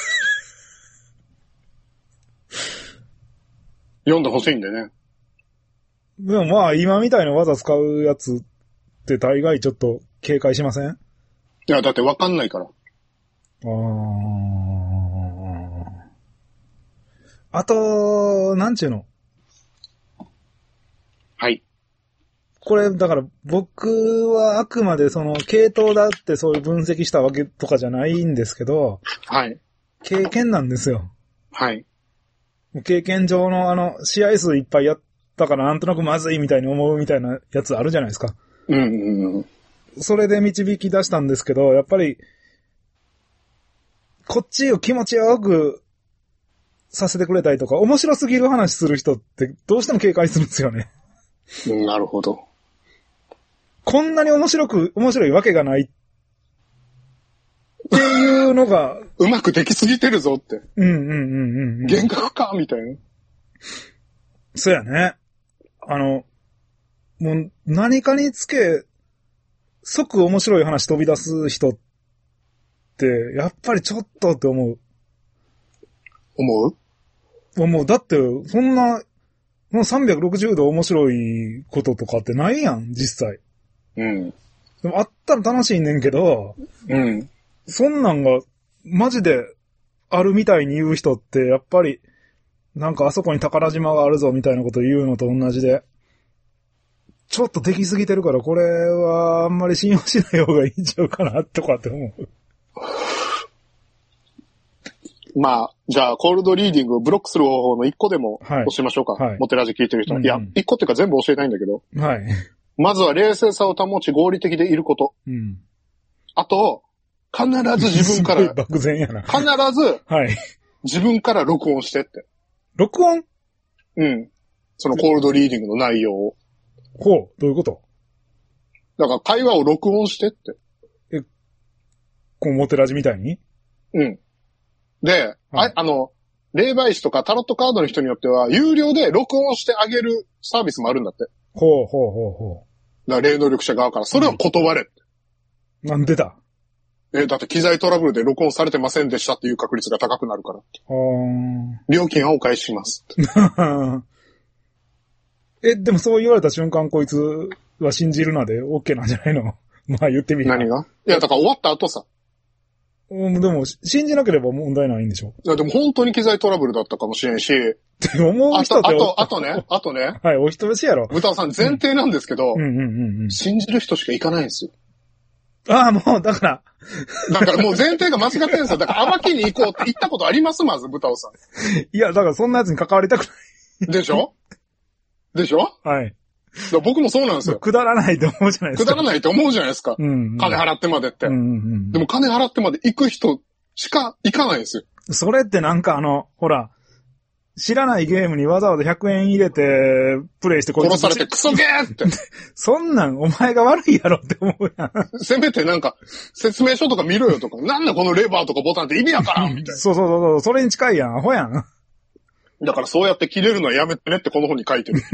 B: 読んでほしいんでね。
A: でもまあ、今みたいな技使うやつって大概ちょっと警戒しません？
B: いや、だってわかんないから。
A: あー。あと、なんちゅうの？
B: はい。
A: これ、だから僕はあくまでその系統だってそういう分析したわけとかじゃないんですけど、
B: はい。
A: 経験なんですよ。
B: はい。
A: 経験上のあの、試合数いっぱいやったからなんとなくまずいみたいに思うみたいなやつあるじゃないですか。
B: うんうんうん。
A: それで導き出したんですけど、やっぱり、こっちを気持ちよくさせてくれたりとか、面白すぎる話する人ってどうしても警戒するんですよね。
B: うん、なるほど。
A: こんなに面白く、面白いわけがないっていうのが。
B: うまくできすぎてるぞって。
A: うんうんうんうん、うん。
B: 幻覚かみたいな。
A: そうやね。あの、もう何かにつけ、即面白い話飛び出す人って、やっぱりちょっとって思う。
B: 思う？
A: 思う。だって、そんな、もうさんびゃくろくじゅうど面白いこととかってないやん、実際。
B: うん。
A: でもあったら楽しいねんけど、
B: うん。
A: そんなんが、マジで、あるみたいに言う人って、やっぱり、なんかあそこに宝島があるぞみたいなこと言うのと同じで、ちょっとできすぎてるから、これはあんまり信用しない方がいいんちゃうかな、とかって思う。
B: まあ、じゃあ、コールドリーディングをブロックする方法の一個でも教えましょうか。はい。モテラジ聞いてる人は。うんうん、いや、一個っていうか全部教えないんだけど。
A: はい。
B: まずは冷静さを保ち合理的でいること。
A: うん。
B: あと、必ず自分から。
A: 漠然やな。
B: 必ず、
A: はい。
B: 自分から録音してって。
A: 録音？
B: うん。そのコールドリーディングの内容を。
A: ほう、どういうこと？
B: だから会話を録音してって。
A: え、こうモテラジみたいに？
B: うん。で、はい、あ、あの、霊媒師とかタロットカードの人によっては、有料で録音してあげるサービスもあるんだって。
A: ほうほうほうほ
B: う。だから霊能力者側から、それを断れって。
A: うん、なんでだ？
B: え、だって機材トラブルで録音されてませんでしたっていう確率が高くなるから。料金はお返しします。
A: え、でもそう言われた瞬間こいつは信じるなで OK なんじゃないの？まあ言ってみる。
B: 何が？いや、だから終わった後さ。
A: うん、でも、信じなければ問題ないんでしょ？
B: いや、でも本当に機材トラブルだったかもしれんし。
A: って思う人って。
B: あと、あとね、あとね。
A: はい、お人よしやろ。
B: 豚尾さん前提なんですけど、
A: うんうんうんうん、
B: 信じる人しか行かないんですよ。
A: ああ、もう、だから。
B: だからもう前提が間違ってるんですよ。だから暴きに行こうって言ったことありますまず、豚尾さん。
A: いや、だからそんなやつに関わりたくない。
B: でしょでしょ
A: はい。
B: 僕もそうなんですよ。
A: くだらないと思うじゃないですか。
B: くだらないと思うじゃないですか。うんうん、金払ってまでって、
A: うんうんうん。
B: でも金払ってまで行く人しか行かないんですよ。
A: それってなんかあの、ほら、知らないゲームにわざわざひゃくえん入れて、プレイしてこいつ
B: 殺されてクソゲーって。
A: そんなんお前が悪いやろって思うやん。
B: せめてなんか、説明書とか見ろよとか、なんだこのレバーとかボタンって意味やからみたいな。
A: そうそうそうそう、それに近いやん、アホやん。
B: だからそうやって切れるのはやめてねってこの本に書いてる。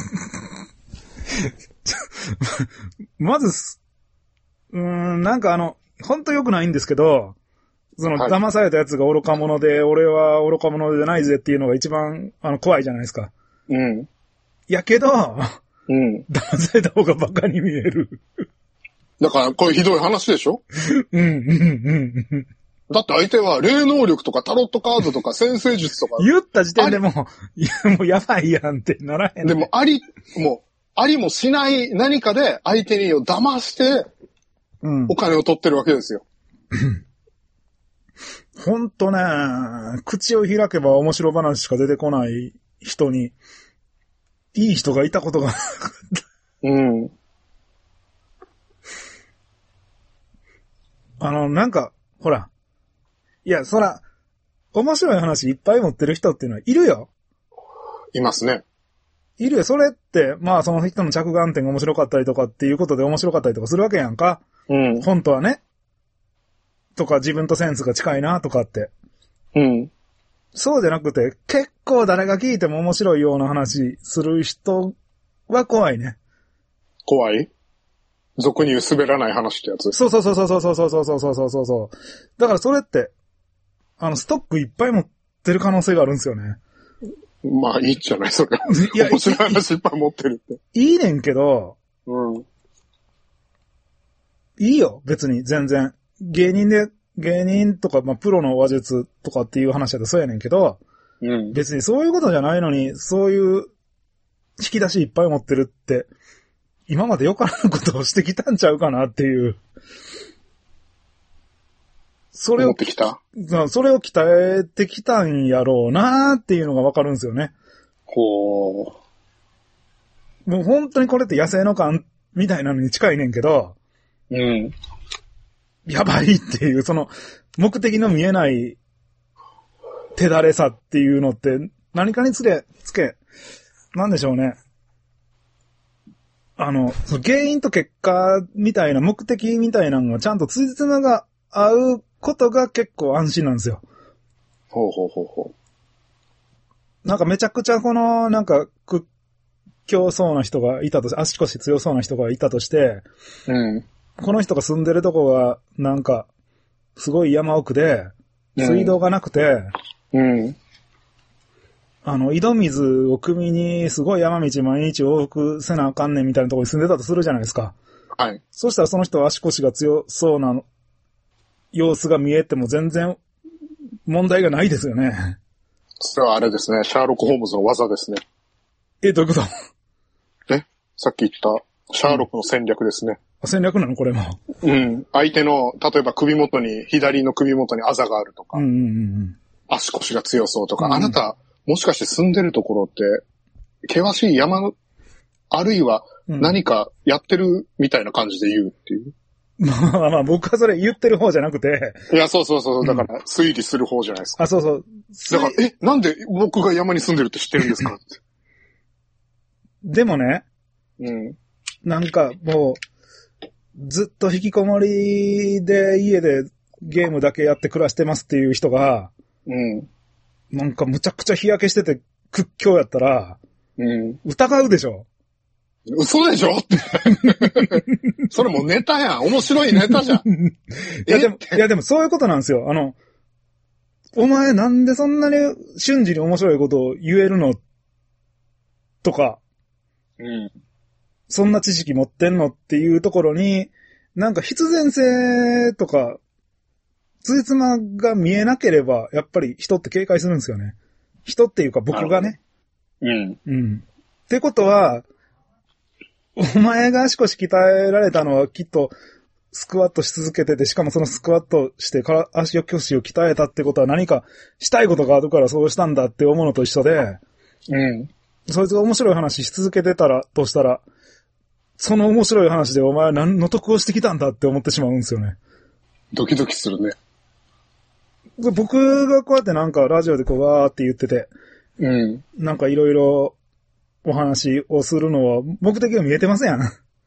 A: まず、うーん、なんかあの、ほんと良くないんですけど、その、騙されたやつが愚か者で、俺は愚か者じゃないぜっていうのが一番、あの、怖いじゃないですか。
B: うん。
A: やけど、
B: うん。
A: 騙された方がバカに見える。
B: だから、これひどい話でしょ？
A: うん、うん、うん。
B: だって相手は霊能力とかタロットカードとか先生術とか。
A: 言った時点でもう、いや、もうやばいやんってならへん、ね。
B: でも、あり、もう、ありもしない何かで相手にを騙して、お金を取ってるわけですよ。
A: うんほんとね、口を開けば面白話しか出てこない人に、いい人がいたことがなかった。
B: うん。
A: あの、なんか、ほら。いや、そら、面白い話いっぱい持ってる人っていうのはいるよ。
B: いますね。
A: いるよ。それって、まあその人の着眼点が面白かったりとかっていうことで面白かったりとかするわけやんか。
B: うん。
A: 本当はね。とか自分とセンスが近いなとかって。
B: うん。
A: そうじゃなくて、結構誰が聞いても面白いような話する人は怖いね。
B: 怖い？俗に言う滑らない話ってやつ。
A: そうそうそうそうそうそうそうそうそうそうそうそう。だからそれって、あの、ストックいっぱい持ってる可能性があるんですよね。
B: まあいいじゃない、それ。いや、面白い話いっぱい持ってるって。
A: いいねんけど、
B: うん。
A: いいよ、別に、全然。芸人で、芸人とか、まあ、プロの話術とかっていう話だとそうやねんけど、
B: うん。
A: 別にそういうことじゃないのに、そういう引き出しいっぱい持ってるって、今までよからぬことをしてきたんちゃうかなっていう。それを、
B: 持ってきた？
A: それを鍛えてきたんやろうなーっていうのがわかるんですよね。
B: ほ
A: う。もう本当にこれって野生の感みたいなのに近いねんけど、
B: うん。
A: やばいっていう、その、目的の見えない手だれさっていうのって、何かにつけ、つけ、なんでしょうね。あの、その原因と結果みたいな、目的みたいなのがちゃんとつじつまが合うことが結構安心なんですよ。
B: ほうほうほうほ
A: う。なんかめちゃくちゃこの、なんか、屈強そうな人がいたとして、足腰強そうな人がいたとして、
B: うん。
A: この人が住んでるとこが、なんか、すごい山奥で、水道がなくて、
B: うん。うん、
A: あの、井戸水を汲みに、すごい山道毎日往復せなあかんねんみたいなところに住んでたとするじゃないですか。
B: はい。
A: そしたらその人は足腰が強そうな様子が見えても全然問題がないですよね。
B: それはあれですね。シャーロック・ホームズの技ですね。
A: え、どういうこと
B: えさっき言ったシャーロックの戦略ですね。
A: うん、戦略なのこれも。
B: うん。相手の、例えば首元に、左の首元にあざがあるとか、
A: うんうんうん、
B: 足腰が強そうとか、
A: うんうん、
B: あなた、もしかして住んでるところって、険しい山の、あるいは何かやってるみたいな感じで言うっていう。
A: うん、まあまあ僕はそれ言ってる方じゃなくて。
B: いや、そうそうそう。だから推理する方じゃないですか。
A: あ、そうそう。
B: だから、え、なんで僕が山に住んでるって知ってるんですかって。
A: でもね。
B: うん。
A: なんかもう、ずっと引きこもりで家でゲームだけやって暮らしてますっていう人が、
B: うん。
A: なんかむちゃくちゃ日焼けしてて屈強やったら、
B: うん。
A: 疑うでしょ。
B: 嘘でしょって。それもうネタやん。面白いネタじゃん。
A: いやでも、いやでもそういうことなんですよ。あの、お前なんでそんなに瞬時に面白いことを言えるのとか、
B: うん。
A: そんな知識持ってんのっていうところに、なんか必然性とか、つじつまが見えなければ、やっぱり人って警戒するんですよね。人っていうか僕がね。
B: うん。
A: うん。ってことは、お前が足腰鍛えられたのはきっとスクワットし続けてて、しかもそのスクワットしてから足腰を鍛えたってことは何かしたいことがあるからそうしたんだって思うのと一緒で、
B: うん。
A: そいつが面白い話し続けてたら、としたら、その面白い話でお前は何の得をしてきたんだって思ってしまうんですよね。
B: ドキドキするね。
A: 僕がこうやってなんかラジオでこうわーって言ってて、
B: うん。
A: なんかいろいろお話をするのは目的が見えてませんやん。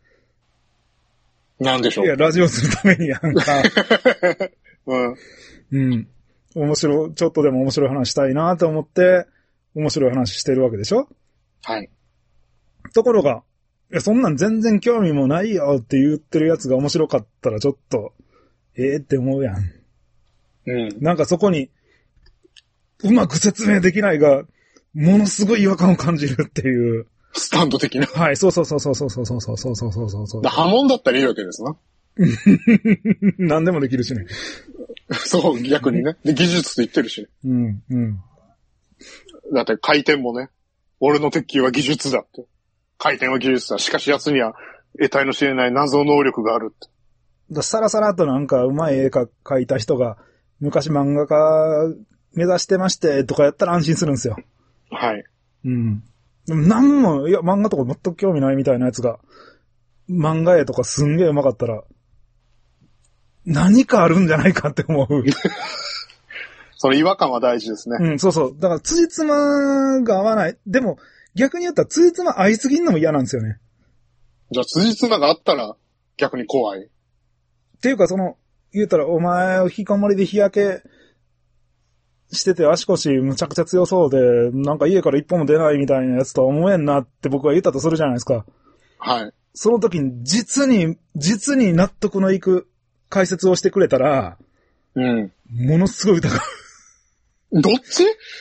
B: なんでしょう。
A: いや、ラジオするためにやんか。
B: うん。
A: うん。面白い、ちょっとでも面白い話したいなと思って、面白い話してるわけでしょ？
B: はい。
A: ところが、いや、そんなん全然興味もないよって言ってるやつが面白かったらちょっと、ええー、って思うやん。
B: うん。
A: なんかそこに、うまく説明できないが、ものすごい違和感を感じるっていう。
B: スタンド的な。
A: はい、そうそうそうそうそうそうそうそうそうそうそうそう。
B: 波紋だったらいいわけですな。
A: 何でもできるしね。
B: そう、逆にね。で、技術と言ってるしね。
A: うん、うん。
B: だって回転もね、俺の鉄球は技術だって。回転は技術だ。しかし奴には得体の知れない謎能力があるって。
A: ださらさらとなんかうまい絵か描いた人が、昔漫画家目指してましてとかやったら安心するんですよ。
B: はい。
A: うん。でもなんも、いや、漫画とか全く興味ないみたいなやつが、漫画絵とかすんげえ上手かったら、何かあるんじゃないかって思う。
B: その違和感は大事ですね。
A: うん、そうそう。だから、辻褄が合わない。でも、逆に言ったら、辻褄合いすぎんのも嫌なんですよね。
B: じゃあ、辻褄があったら、逆に怖い。
A: っていうか、その、言うたら、お前を引きこもりで日焼けしてて足腰むちゃくちゃ強そうで、なんか家から一歩も出ないみたいなやつとは思えんなって僕は言ったとするじゃないですか。
B: はい。
A: その時に実に、実に納得のいく解説をしてくれたら、
B: うん。
A: ものすごい疑
B: う。どっち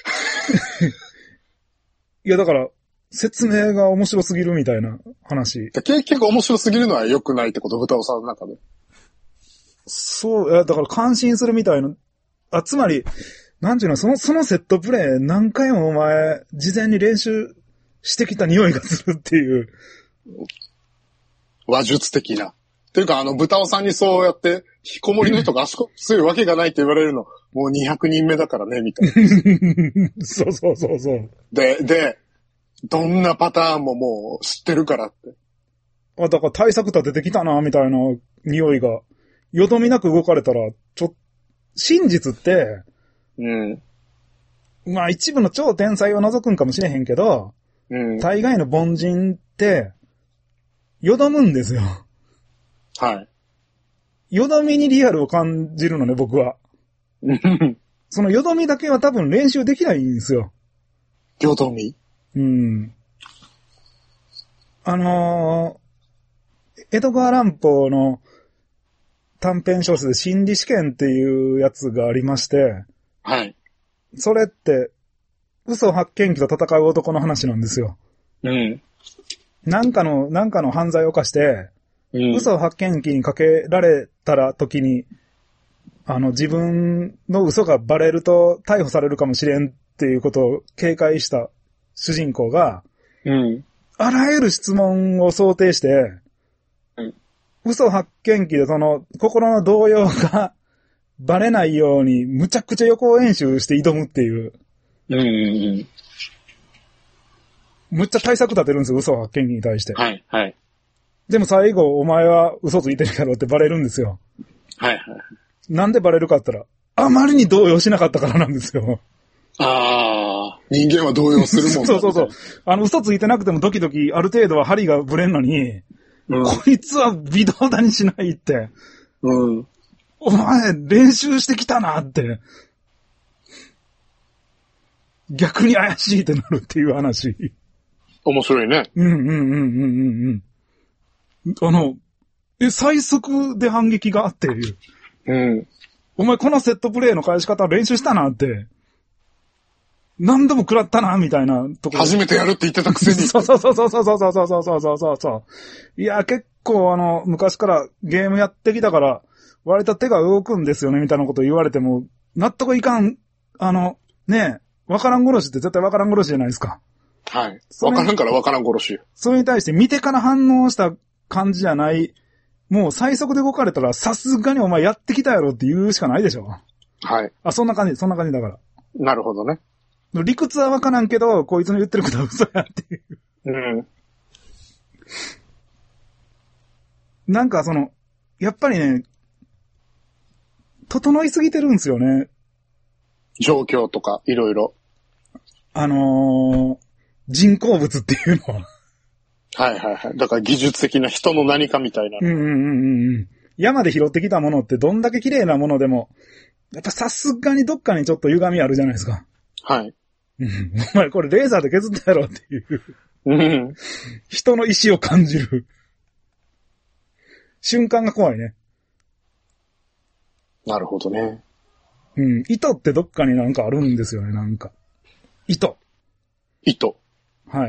A: いやだから、説明が面白すぎるみたいな話。
B: 結局面白すぎるのは良くないってこと、豚尾さんの中で。
A: そう、いやだから感心するみたいな。あ、つまり、なんていうの、その、そのセットプレイ何回もお前、事前に練習してきた匂いがするっていう。
B: 話術的な。っていうか、あの、豚尾さんにそうやって、引きこもりの人が足腰強いわけがないって言われるの、もうにひゃくにんめだからね、みたいな。
A: そうそうそうそう。
B: で、で、どんなパターンももう知ってるからって。
A: あ、だから対策立ててきたな、みたいな匂いが。よどみなく動かれたら、ちょ、真実って、
B: うん。
A: まあ一部の超天才を除くんかもしれへんけど、
B: うん。
A: 大概の凡人って、よどむんですよ。
B: はい。
A: よどみにリアルを感じるのね、僕は。そのよどみだけは多分練習できないんですよ。
B: よどみ？
A: うん。あのー、江戸川乱歩の短編小説で心理試験っていうやつがありまして、
B: はい。
A: それって、嘘発見器と戦う男の話なんですよ。
B: うん。
A: なんかの、なんかの犯罪を犯して、
B: うん、
A: 嘘発見器にかけられたら時に、あの、自分の嘘がバレると逮捕されるかもしれんっていうことを警戒した主人公が、
B: うん。
A: あらゆる質問を想定して、うん、嘘発見器でその、心の動揺がバレないように、むちゃくちゃ予行演習して挑むっていう。
B: うんうんうん。
A: むっちゃ対策立てるんですよ、嘘発見器に対して。
B: はい、はい。
A: でも最後、お前は嘘ついてるやろってバレるんですよ。
B: はい、はい。
A: なんでバレるかって言ったら、あまりに動揺しなかったからなんですよ。
B: ああ、人間は動揺するもんだ。
A: そうそうそう。あの、嘘ついてなくてもドキドキ、ある程度は針がぶれんのに、うん、こいつは微動だにしないって。
B: うん。
A: お前、練習してきたなって。逆に怪しいってなるっていう話。
B: 面白いね。
A: うんうんうんうんうんうん。あの、え、最速で反撃があっていう。
B: うん。
A: お前このセットプレイの返し方練習したなって。何度も食らったな、みたいなところ。
B: 初めてやるって言ってたくせに。
A: そうそうそうそうそうそうそうそうそうそうそう。いや、結構あの、昔からゲームやってきたから、割と手が動くんですよね、みたいなこと言われても、納得いかん、あの、ねえ、わからん殺しって絶対わからん殺しじゃないですか。
B: はい。わからんからわからん殺し。
A: それに対して見てから反応した感じじゃない、もう最速で動かれたら、さすがにお前やってきたやろって言うしかないでしょ。
B: はい。
A: あ、そんな感じ、そんな感じだから。
B: なるほどね。
A: 理屈はわからんけど、こいつの言ってることは嘘やっていう。
B: うん。
A: なんかその、やっぱりね、整いすぎてるんですよね。
B: 状況とか、いろいろ。
A: あのー、人工物っていうのは。
B: はいはいはい。だから技術的な人の何かみたいな。
A: うんうんうんうん。山で拾ってきたものってどんだけ綺麗なものでも、やっぱさすがにどっかにちょっと歪みあるじゃないですか。
B: はい。
A: お前これレーザーで削ったやろっていう。
B: うん。
A: 人の意志を感じる。瞬間が怖いね。
B: なるほどね。
A: うん。糸ってどっかになんかあるんですよね、なんか。糸。
B: 糸。
A: はい。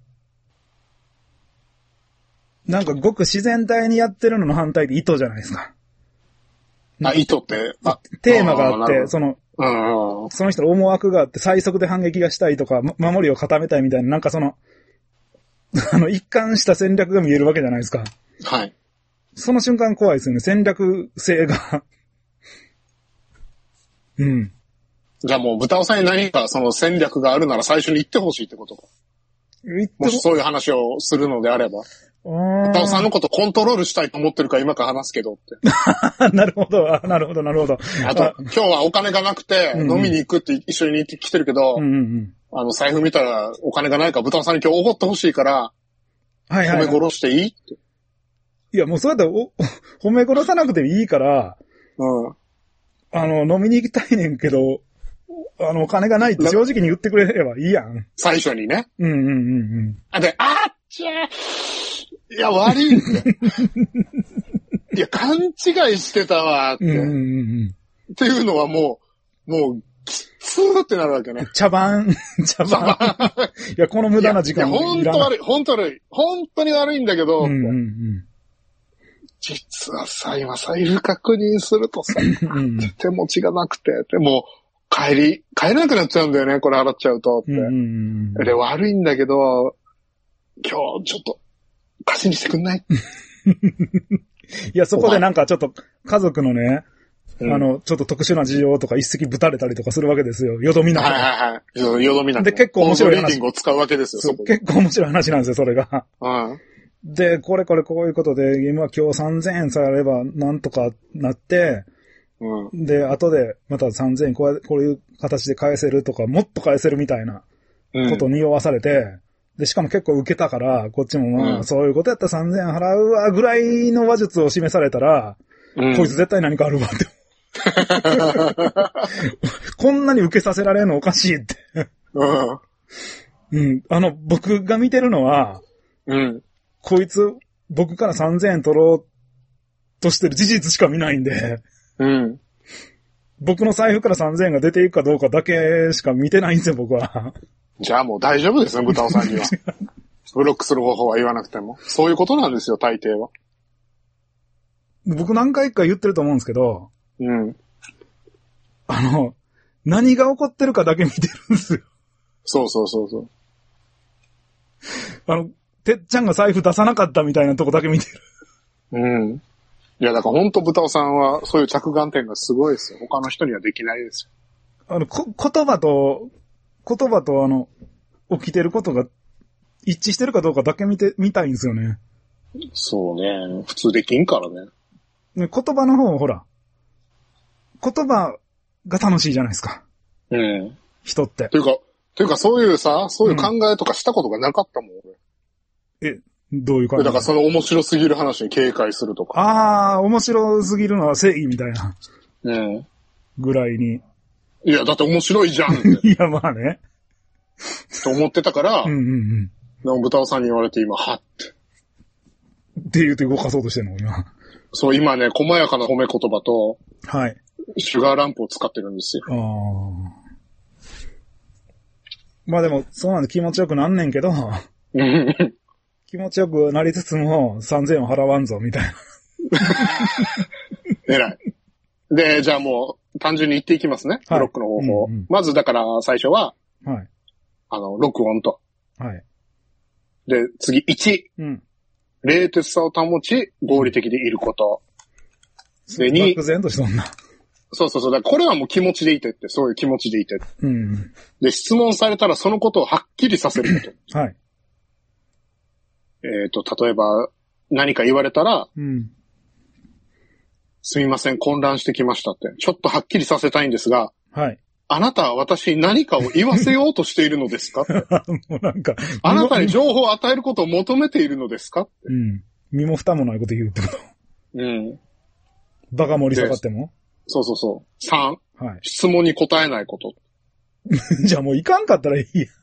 A: なんかごく自然体にやってるのの反対で糸じゃないですか。
B: あ、糸って、あ、
A: テーマがあって、その、
B: うん、
A: その人の思惑があって最速で反撃がしたいとか、ま、守りを固めたいみたいな、なんかその、あの、一貫した戦略が見えるわけじゃないですか。
B: はい。
A: その瞬間怖いですよね、戦略性が。うん。
B: じゃあもう、豚尾さんに何かその戦略があるなら最初に言ってほしいってことか。もしそういう話をするのであれば。豚尾さんのことコントロールしたいと思ってるから今から話すけどって。
A: なるほど、なるほど、なるほど。
B: あと、今日はお金がなくて飲みに行くって一緒に来てるけど、
A: うんうんうん、
B: あの、財布見たらお金がないから豚尾さんに今日おごってほしいから、はいはいはい、褒め殺していいって。
A: いや、もうそうやったらお褒め殺さなくていいから、
B: うん。
A: あの、飲みに行きたいねんけど、 あの、お金がないって正直に言ってくれればいいやん。
B: 最初にね。
A: うんうんうんうん。
B: あ、で、あっちゃーいや、悪いって。いや、勘違いしてたわって。
A: うんうんうん。
B: っていうのはもう、もう、きつーってなるわけね。
A: 茶番、茶番。いや、この無駄な時間
B: いや、ほんと悪い、ほんと悪い。ほんとに悪いんだけど、
A: うんうんうん、
B: 実はさ、今財布確認するとさ、手持ちがなくて、でも、帰り、帰れなくなっちゃうんだよね、これ払っちゃうとって。うんうんうん、で、悪いんだけど、今日ちょっと、貸しにしてくんない
A: いや、そこでなんかちょっと、家族のね、うん、あの、ちょっと特殊な事情とか一石ぶたれたりとかするわけですよ。よどみなく。
B: はいはいはい。よどみなく。
A: で、結構面白い話。
B: リーディングを使うわけですよ、そこ。
A: 結構面白い話なんですよ、それが。
B: うん。
A: で、これこれこういうことで、今今日さんぜんえんさえあればなんとかなって、うん、で、後でまたさんぜんえんこうこういう形で返せるとか、もっと返せるみたいなことを匂わされて、うん、で、しかも結構受けたから、こっちもまあ、うん、そういうことやったらさんぜんえん払うわ、ぐらいの話術を示されたら、うん、こいつ絶対何かあるわって。こんなに受けさせられるのおかしいって。うん。うん。あの、僕が見てるのは、
B: うん。
A: こいつ、僕からさんぜんえん取ろうとしてる事実しか見ないんで、
B: うん。
A: 僕の財布からさんぜんえんが出ていくかどうかだけしか見てないんですよ、僕は。
B: じゃあもう大丈夫ですね、豚尾さんには。ブロックする方法は言わなくても。そういうことなんですよ、大抵は。
A: 僕何回か言ってると思うんですけど、
B: うん。
A: あの、何が起こってるかだけ見てるんですよ。
B: そうそうそうそう。
A: あの、てっちゃんが財布出さなかったみたいなとこだけ見てる。
B: うん。いや、だからほんと豚尾さんはそういう着眼点がすごいですよ。他の人にはできないです
A: よ。あの、こ、言葉と、言葉とあの、起きてることが一致してるかどうかだけ見て、見たいんですよね。
B: そうね。普通できんからね。
A: ね、言葉の方、ほら。言葉が楽しいじゃないですか。
B: うん。
A: 人って。
B: というか、というかそういうさ、そういう考えとかしたことがなかったもん、
A: 俺。え、どういう考え？
B: だからその面白すぎる話に警戒するとか。
A: ああ、面白すぎるのは正義みたいな。
B: うん。
A: ぐらいに。
B: いや、だって面白いじゃんって。
A: いや、まあね。
B: と思ってたから、
A: うんうんうん。
B: でも豚尾さんに言われて今、はって。
A: って言って動かそうとしてるの、今。
B: そう、今ね、細やかな褒め言葉と、
A: はい。
B: シュガーランプを使ってるんですよ。
A: ああ。まあでも、そうなんで気持ちよくなんねんけど、気持ちよくなりつつもさんぜんえんを払わんぞ、みたいな。
B: 偉い。で、じゃあもう、単純に言っていきますね。はい、ブロックの方法、うんうん。まずだから最初は、
A: はい。
B: あの、録音と。
A: はい。
B: で、次、いち。
A: うん。
B: 冷徹さを保ち、合理的でいること。
A: で、に。漠然としとんな。
B: そうそうそう。だからこれはもう気持ちでいてって、そういう気持ちでいて。
A: うん。
B: で、質問されたらそのことをはっきりさせるこ
A: と。はい。
B: えっと、例えば、何か言われたら、
A: うん。
B: すみません、混乱してきましたって。ちょっとはっきりさせたいんですが、
A: はい。
B: あなたは私に何かを言わせようとしているのですかって。
A: もうなんか。
B: あなたに情報を与えることを求めているのですかって。
A: うん。身も蓋もないこと言うってこと。
B: うん。
A: バカ盛り下がっても
B: そうそうそう。さん。
A: はい。
B: 質問に答えないこと。
A: じゃあもう行かんかったらいいや。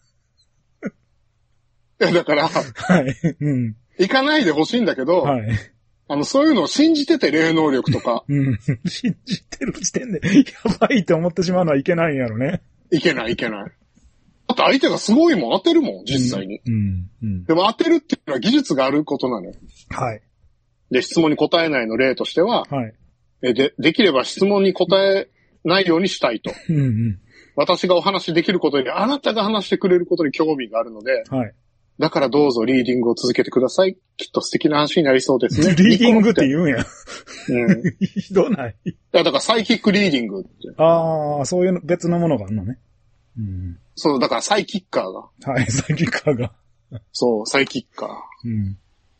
B: いや、だから。
A: はい。うん。
B: 行かないでほしいんだけど。
A: はい。
B: あの、そういうのを信じてて霊能力とか。
A: うん。信じてる時点で、やばいって思ってしまうのはいけないんやろね。
B: いけない、いけない。だって相手がすごいもん、当てるもん、実際に。
A: うん。うん。うん、
B: でも当てるっていうのは技術があることなのよ。
A: はい。
B: で、質問に答えないの例としては。
A: はい。
B: で、できれば質問に答えないようにしたいと。
A: うんうん。
B: 私がお話しできることに、あなたが話してくれることに興味があるので。
A: はい。
B: だからどうぞリーディングを続けてください。きっと素敵な話になりそうですね。
A: リーディングって言うんや。
B: うん。
A: ひどない。い
B: や、だからサイキックリーディングって。
A: ああ、そういう別のものがあるのね。うん。
B: そう、だからサイキッカーが。
A: はい、サイキッカーが。
B: そう、サイキッカー。
A: うん。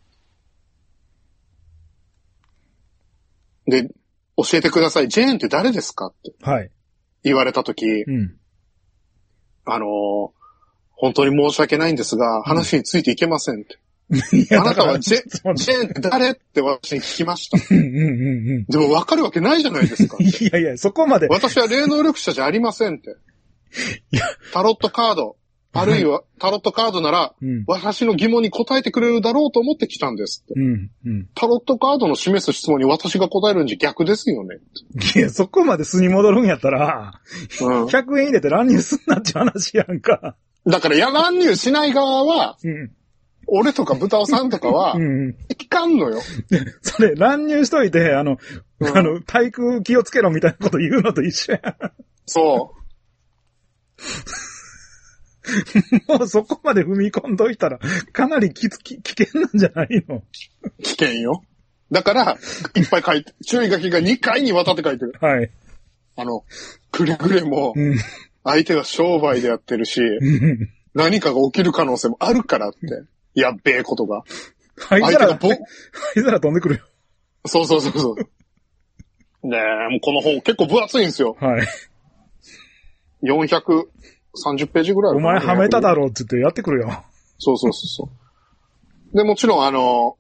B: で、教えてください。ジェーンって誰ですかって。
A: はい。
B: 言われたとき。
A: うん。
B: あのー、本当に申し訳ないんですが、話についていけませんって。
A: いや
B: あなたはジェ、ジェーンって誰って私に聞きました。
A: うんうんうんうん。
B: でも分かるわけないじゃないですか。
A: いやいや、そこまで。
B: 私は霊能力者じゃありませんって。 タロットカード、あるいはタロットカードなら、うん、私の疑問に答えてくれるだろうと思って来たんですって、うんうん。タロットカードの示す質問に私が答えるんじゃ逆ですよね。
A: いや、そこまで素に戻るんやったら、うん、ひゃくえん入れて乱入すんなって話やんか。
B: だから、や乱入しない側は、うん、俺とか豚尾さんとかは、うんうん、いかんのよ。
A: それ、乱入しといて、あの、うん、あの、体育気をつけろみたいなこと言うのと一緒や。
B: そう。
A: もうそこまで踏み込んどいたら、かなりきつき危険なんじゃないの？
B: 危険よ。だから、いっぱい書いて、注意書きがにかいにわたって書いてる。
A: はい。
B: あの、くれぐれも、相手が商売でやってるし、何かが起きる可能性もあるからって、やっべえことが。
A: 灰皿が、灰皿飛んでくるよ。
B: そうそうそうそう。ねえ、もうこの本結構分厚いんですよ。
A: はい。
B: よんひゃくさんじゅうページぐらいある。
A: お前はめただろうって言ってやってくるよ。
B: そうそうそうそう。で、もちろんあの、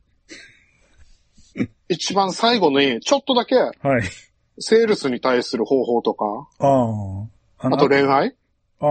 B: 一番最後にちょっとだけ、はい。セールスに対する方法とか、
A: あ
B: あ。あと恋愛
A: ああ。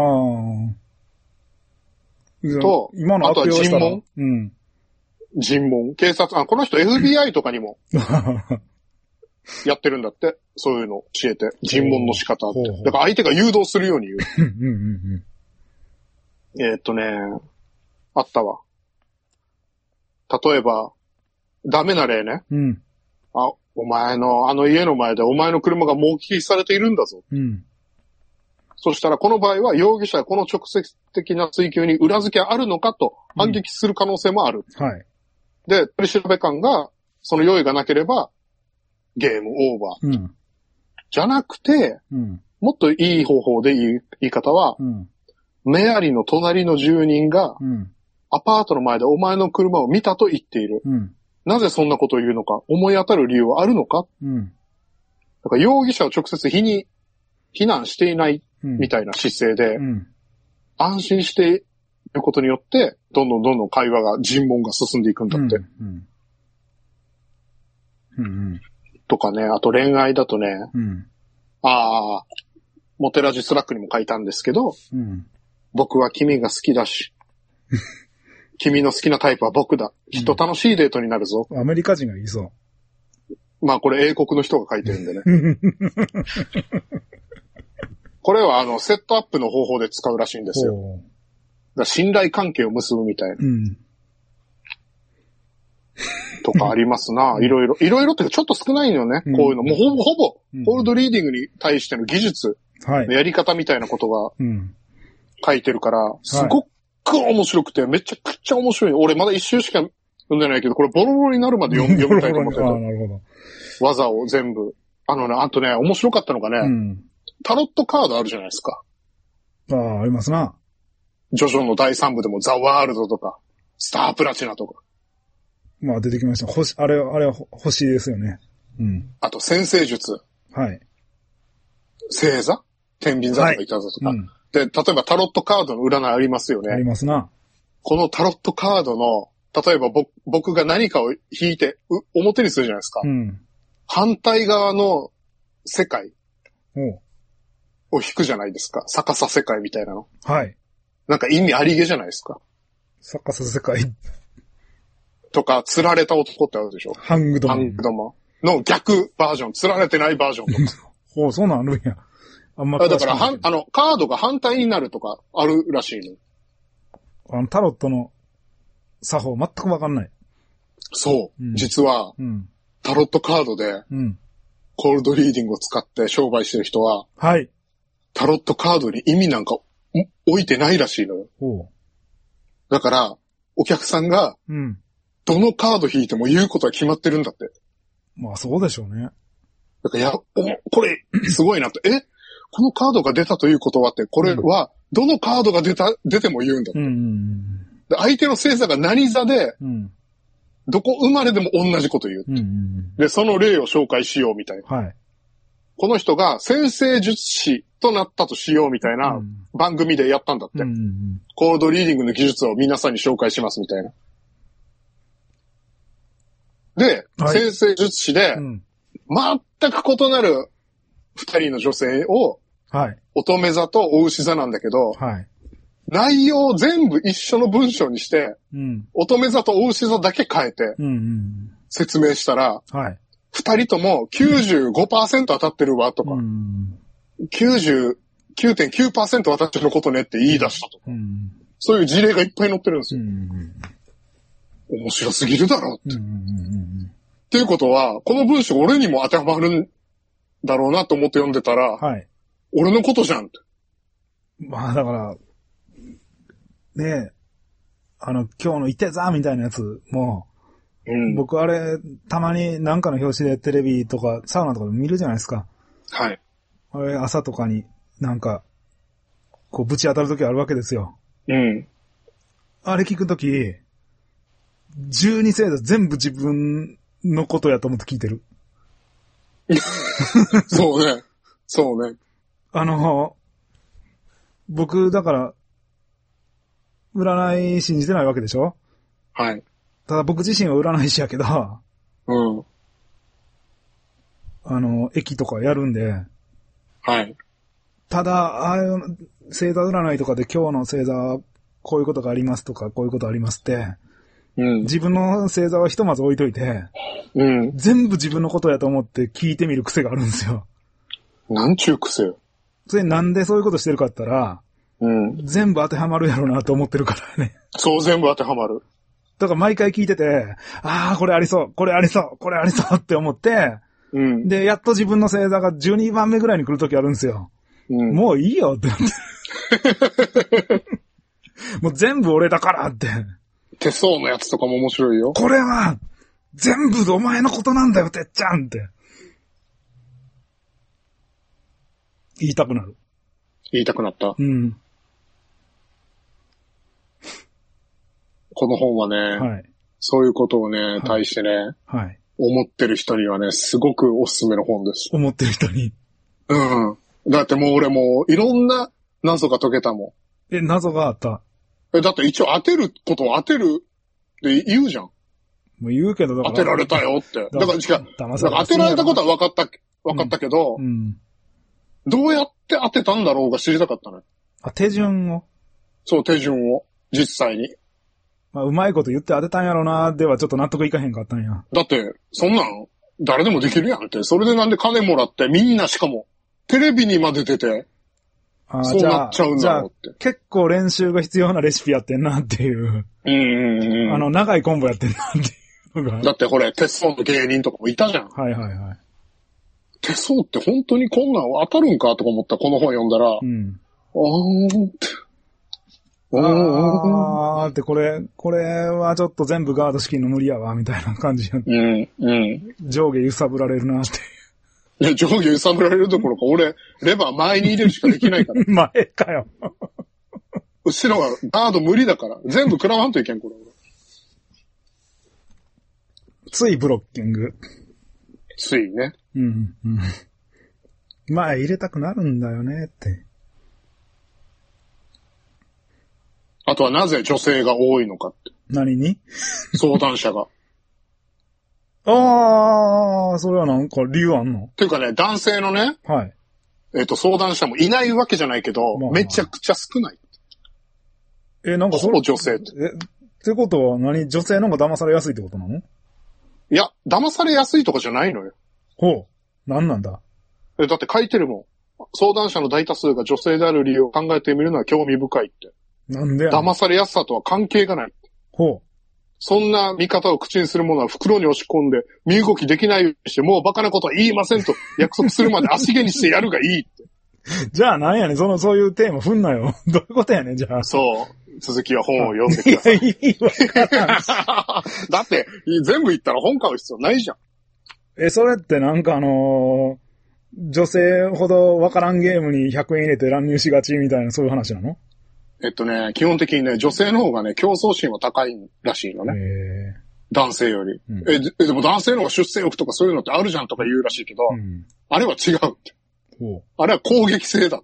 B: と、
A: 今の
B: あとは尋問
A: うん。
B: 尋問警察、あ、この人 エフビーアイ とかにも、やってるんだって。そういうのを教えて。尋問の仕方って。だから相手が誘導するように言う。
A: うんうん
B: うん、えーっとね、あったわ。例えば、ダメな例ね。
A: うん。
B: あ、お前の、あの家の前でお前の車が目撃されているんだぞ。
A: うん。
B: そしたらこの場合は容疑者はこの直接的な追及に裏付けあるのかと反撃する可能性もある。
A: うん、はい。
B: で、取り調べ官がその用意がなければゲームオーバー。
A: うん。
B: じゃなくて、
A: うん、
B: もっといい方法で言い、言い方は、うん、メアリの隣の住人が、うん、アパートの前でお前の車を見たと言っている。うん、なぜそんなことを言うのか、思い当たる理由はあるのか、うん、だから容疑者を直接非に、非難していないみたいな姿勢で、うん、安心していることによって、どんどんどんどん会話が、尋問が進んでいくんだって。うんうんうん、とかね、あと恋愛だとね、うん、ああ、モテラジスラックにも書いたんですけど、うん、僕は君が好きだし、君の好きなタイプは僕だ。きっと楽しいデートになるぞ。
A: アメリカ人が言いそう。
B: まあこれ英国の人が書いてるんでね。これはあの、セットアップの方法で使うらしいんですよ。だから信頼関係を結ぶみたいな。うんとかありますな。いろいろ。いろいろってちょっと少ないのよね。うん、こういうの。もうほぼほぼ、うん、コールドリーディングに対しての技術のやり方みたいなことが書いてるから、すごく面白くて、めちゃくちゃ面白い。俺まだ一周しか読んでないけど、これボロボロになるまで読みたいと思ってる。
A: なるほど。
B: 技を全部。あのね、あとね、面白かったのがね、うん、タロットカードあるじゃないですか。
A: ああ、ありますな。
B: ジョジョのだいさん部でもザ・ワールドとか、スタープラチナとか。
A: まあ出てきました。星、あれ、あれは星ですよね。うん。
B: あと、先生術。
A: はい。
B: 星座天秤座とかいた座とか、はいうん。で、例えばタロットカードの占いありますよね。
A: ありますな。
B: このタロットカードの、例えば僕僕が何かを引いて、表にするじゃないですか。うん。反対側の世界を引くじゃないですか。逆さ世界みたいなの。
A: はい。
B: なんか意味ありげじゃないですか。
A: 逆さ世界。
B: とか、釣られた男ってあるでしょ。
A: ハングドマン。
B: ハングドマンの逆バージョン、釣られてないバージョンとか。
A: ほう、そうなんあるんや。あんま
B: だから、はん、あの、カードが反対になるとかあるらしいの。
A: あの、タロットの作法全くわかんない。
B: そう。うん、実は、うん、タロットカードで、うん、コールドリーディングを使って商売してる人は、
A: はい。
B: タロットカードに意味なんか置いてないらしいのよ。
A: ほう。
B: だから、お客さんが、うん。どのカード引いても言うことは決まってるんだって。
A: まあそうでしょうね。
B: だからや、お、これ、すごいなって。えこのカードが出たということはって、これは、どのカードが出た、出ても言うんだって。うんうんうん、で相手の星座が何座で、うん、どこ生まれでも同じこと言う、うんうんうん。で、その例を紹介しようみたいな。
A: はい。
B: この人が先生術師となったとしようみたいな番組でやったんだって。うんうんうん、コールドリーディングの技術を皆さんに紹介しますみたいな。で、はい、先生術師で、うん、全く異なる二人の女性を
A: はい。
B: 乙女座とお牛座なんだけど、
A: はい。
B: 内容全部一緒の文章にして、
A: うん。
B: 乙女座とお牛座だけ変えて、
A: うんうん。
B: 説明したら、
A: はい。
B: 二人とも きゅうじゅうごパーセント 当たってるわとか、うん、きゅうじゅうきゅうてんきゅうパーセント 私のことねって言い出したとか、うん、そういう事例がいっぱい載ってるんですよ。うん、面白すぎるだろって、うんうんうん。っていうことは、この文章俺にも当てはまるんだろうなと思って読んでたら、はい、俺のことじゃんって。
A: まあだから、ねえ、あの、今日のいて座みたいなやつも、うん、僕あれ、たまになんかの表紙でテレビとかサウナとかで見るじゃないですか。はい。あれ、朝とかになんか、こう、ぶち当たるときあるわけですよ。うん。あれ聞くとき、じゅうに星座全部自分のことやと思って聞いてる。
B: そうね。そうね。
A: あの、僕、だから、占い信じてないわけでしょ？はい。ただ僕自身は占い師やけど、うん。あの、駅とかやるんで、はい。ただ、ああいう星座占いとかで今日の星座はこういうことがありますとか、こういうことありますって、うん。自分の星座はひとまず置いといて、うん。全部自分のことやと思って聞いてみる癖があるんですよ。
B: なんちゅう癖よ。
A: それなんでそういうことしてるかって言ったら、うん。全部当てはまるやろうなと思ってるからね。
B: そう、全部当てはまる。
A: だから毎回聞いてて、ああ、これありそう、これありそう、これありそうって思って、うん。で、やっと自分の星座がじゅうにばんめぐらいに来るときあるんですよ。うん。もういいよってなって。もう全部俺だからって。
B: 手相のやつとかも面白いよ。
A: これは、全部お前のことなんだよ、てっちゃんって。言いたくなる。
B: 言いたくなった。うん。この本はね、はい、そういうことをね、はい、対してね、はい、思ってる人にはね、すごくおすすめの本です。
A: 思ってる人に。
B: うん。だってもう俺もいろんな謎が解けたも
A: ん。え、謎があった？
B: え、だって一応当てることを当てるって言うじゃん。
A: もう言うけど
B: だから。当てられたよって。だから、違う。だから当てられたことは分かった、分かったけど、うんうん、どうやって当てたんだろうが知りたかったね。
A: あ、手順を？
B: そう、手順を。実際に。
A: まあ、うまいこと言って当てたんやろな、ではちょっと納得いかへんかったんや。
B: だって、そんなん、誰でもできるやんって。それでなんで金もらって、みんなしかも、テレビにまで出て、あそうなっちゃうんだろうって。
A: 結構練習が必要なレシピやってんなっていう。うんうんうん。あの、長いコンボやってんなっていうのが。
B: だってこれ、手相の芸人とかもいたじゃん。
A: はいはいはい。
B: 手相って本当にこんなん当たるんかとか思ったらこの本読んだら、うん。あーって。
A: あーってこれ、これはちょっと全部ガード式の無理やわ、みたいな感じ。うん、うん。上下揺さぶられるなって。
B: いや、上下揺さぶられるどころか、俺、レバー前に入れるしかできないから。
A: 前かよ。
B: 後ろはガード無理だから。全部食らわんといけん、これ。
A: ついブロッキング。
B: ついね。うん、
A: うん。まあ、入れたくなるんだよね、って。
B: あとはなぜ女性が多いのかって。
A: 何に？
B: 相談者が。
A: ああ、それはなんか理由あんの？
B: っていうかね、男性のね、はい。えっと、相談者もいないわけじゃないけど、まあ、めちゃくちゃ少ない。
A: え、なんか
B: ほぼ女性って。
A: え、ってことは何？女性の方が騙されやすいってことなの？
B: いや、騙されやすいとかじゃないのよ。
A: ほう。なんなんだ？
B: え、だって書いてるもん。相談者の大多数が女性である理由を考えてみるのは興味深いって。
A: なんでや？
B: 騙されやすさとは関係がない。
A: ほう。
B: そんな見方を口にする者は袋に押し込んで、身動きできないようにして、もうバカなことは言いませんと約束するまで足毛にしてやるがいいって。
A: じゃあなんやねん、その、そういうテーマ踏んなよ。どういうことやねん、じゃあ。
B: そう。続きは本を読んでください。いや、意味わからんし。だって、全部言ったら本買う必要ないじゃん。
A: え、それってなんかあのー、女性ほどわからんゲームにひゃくえん入れて乱入しがちみたいな、そういう話なの？
B: えっとね、基本的にね、女性の方がね、競争心は高いらしいのね。男性より、うん、え。でも男性の方が出世欲とかそういうのってあるじゃんとか言うらしいけど、うん、あれは違うって。あれは攻撃性だって。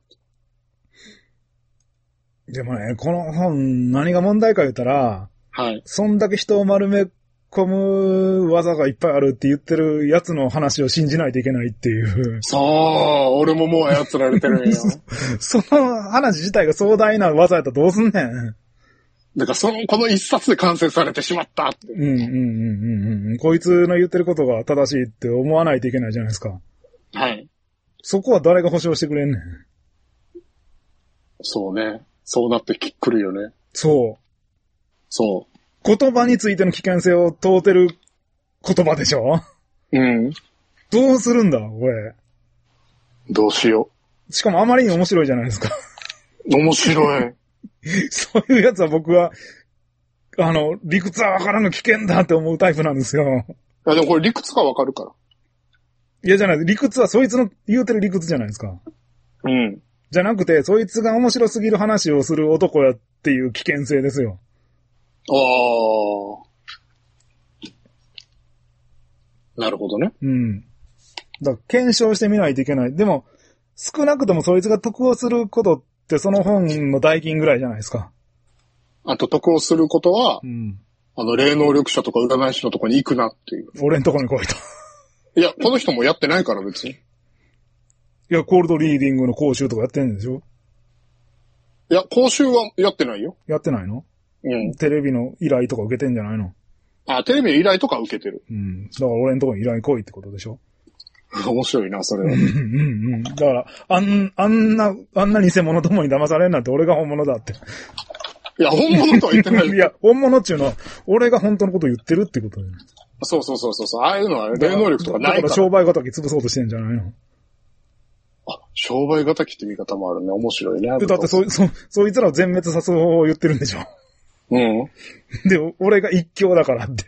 A: でもね、この本何が問題か言ったら、はい。そんだけ人を丸め込む技がいっぱいあるって言ってるやつの話を信じないといけないっていう。
B: そう、俺ももう操られてるんよ。
A: その話自体が壮大な技やったらどうすんねん。
B: だからその、この一冊で完成されてしまったって。
A: うんうんうんうんうん。こいつの言ってることが正しいって思わないといけないじゃないですか。
B: はい。
A: そこは誰が保証してくれんねん。
B: そうね。そうなってくるよね。
A: そう。
B: そう。
A: 言葉についての危険性を問うてる言葉でしょ？
B: うん。
A: どうするんだ、これ。
B: どうしよ
A: う。しかもあまりに面白いじゃないですか。
B: 面白い。
A: そういうやつは僕は、あの、理屈はわからぬ危険だって思うタイプなんですよ。
B: いや、でもこれ理屈がわかるから。
A: いやじゃない、理屈はそいつの言うてる理屈じゃないですか。
B: うん。
A: じゃなくて、そいつが面白すぎる話をする男やっていう危険性ですよ。
B: ああ。なるほどね。
A: うん。だから検証してみないといけない。でも、少なくともそいつが得をすることってその本の代金ぐらいじゃないですか。
B: あと得をすることは、うん、あの、霊能力者とか占い師のとこに行くなっていう。
A: 俺んとこに来いと。
B: いや、この人もやってないから別に。い
A: や、コールドリーディングの講習とかやってんでしょ？
B: いや、講習はやってないよ。
A: やってないの？
B: うん。
A: テレビの依頼とか受けてんじゃないの？
B: あ、テレビの依頼とか受けてる。
A: うん。だから俺んとこに依頼来いってことでしょ？
B: 面白いな、それは。
A: うんうんうん。だから、あん、あんな、あんな偽物どもに騙されんなんて俺が本物だって。
B: いや、本物とは言ってない。
A: いや、本物っていうのは、俺が本当のこと言ってるってことだよ。
B: そうそうそうそう。ああいうのは霊能力とかないから。だから
A: 商売敵潰そうとしてんじゃないの？
B: あ、商売敵って見方もあるね。面白いね。
A: だってそ、そ、そいつらを全滅さす方を言ってるんでしょ？
B: うん。
A: で、俺が一強だからって。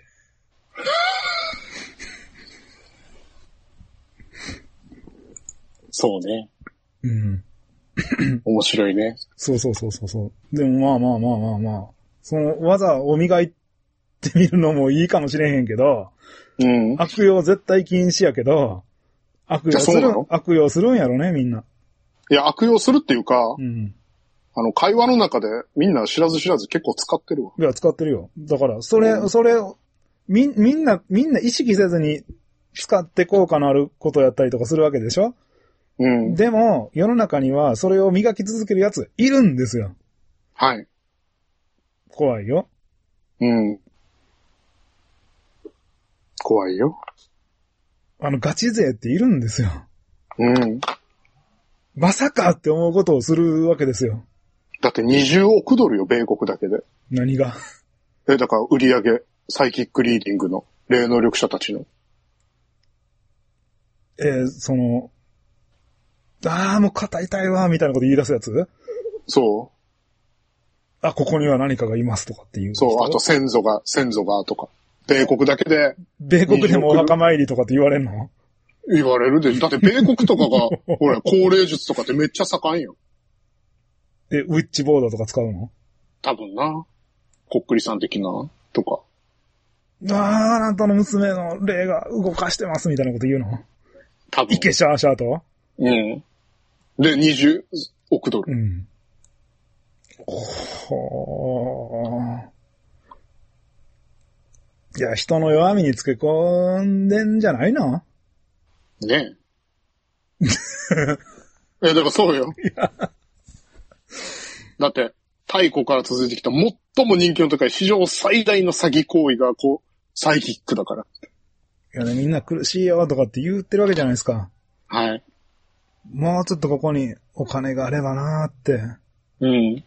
B: そうね。
A: うん。
B: 面白いね。
A: そうそうそうそうそう。でもまあまあまあまあまあ。その技を磨いてみるのもいいかもしれへんけど、
B: うん。
A: 悪用絶対禁止やけど、悪用する、悪用するんやろね、みんな。
B: いや、悪用するっていうか、
A: うん。
B: あの、会話の中でみんな知らず知らず結構使ってるわ。
A: いや、使ってるよ。だから、それ、うん、それを、み、みんな、みんな意識せずに使って効果のあることやったりとかするわけでしょ？うん。でも、世の中にはそれを磨き続けるやついるんですよ。
B: はい。
A: 怖いよ。
B: うん。怖いよ。
A: あの、ガチ勢っているんですよ。
B: うん。
A: まさかって思うことをするわけですよ。
B: だってにじゅうおくドルよ、米国だけで。
A: 何が？
B: え、だから売り上げ、サイキックリーディングの霊能力者たちの。
A: えー、その、ああ、もう肩痛いわ、みたいなこと言い出すやつ？
B: そう。
A: あ、ここには何かがいますとかっていう。
B: そう、あと先祖が、先祖がとか。米国だけで。
A: 米国でもお墓参りとかって言われんの？
B: 言われるで。だって米国とかが、ほら、高齢術とかってめっちゃ盛んよ。
A: え、ウィッチボードとか使うの？
B: 多分な。こっくりさん的な、とか。
A: ああ、あなたの娘の霊が動かしてますみたいなこと言うの？
B: 多分。
A: いけシャーシャーと？
B: うん。で、にじゅうおくドル。
A: うん。ほー。いや、人の弱みにつけ込んでんじゃないの？
B: ねえ。え、だからそうよ。だって、太古から続いてきた最も人気の高い史上最大の詐欺行為が、こう、サイキックだから。
A: いやね、みんな苦しいよとかって言ってるわけじゃないですか。
B: はい。
A: もうちょっとここにお金があればなーって。
B: うん。い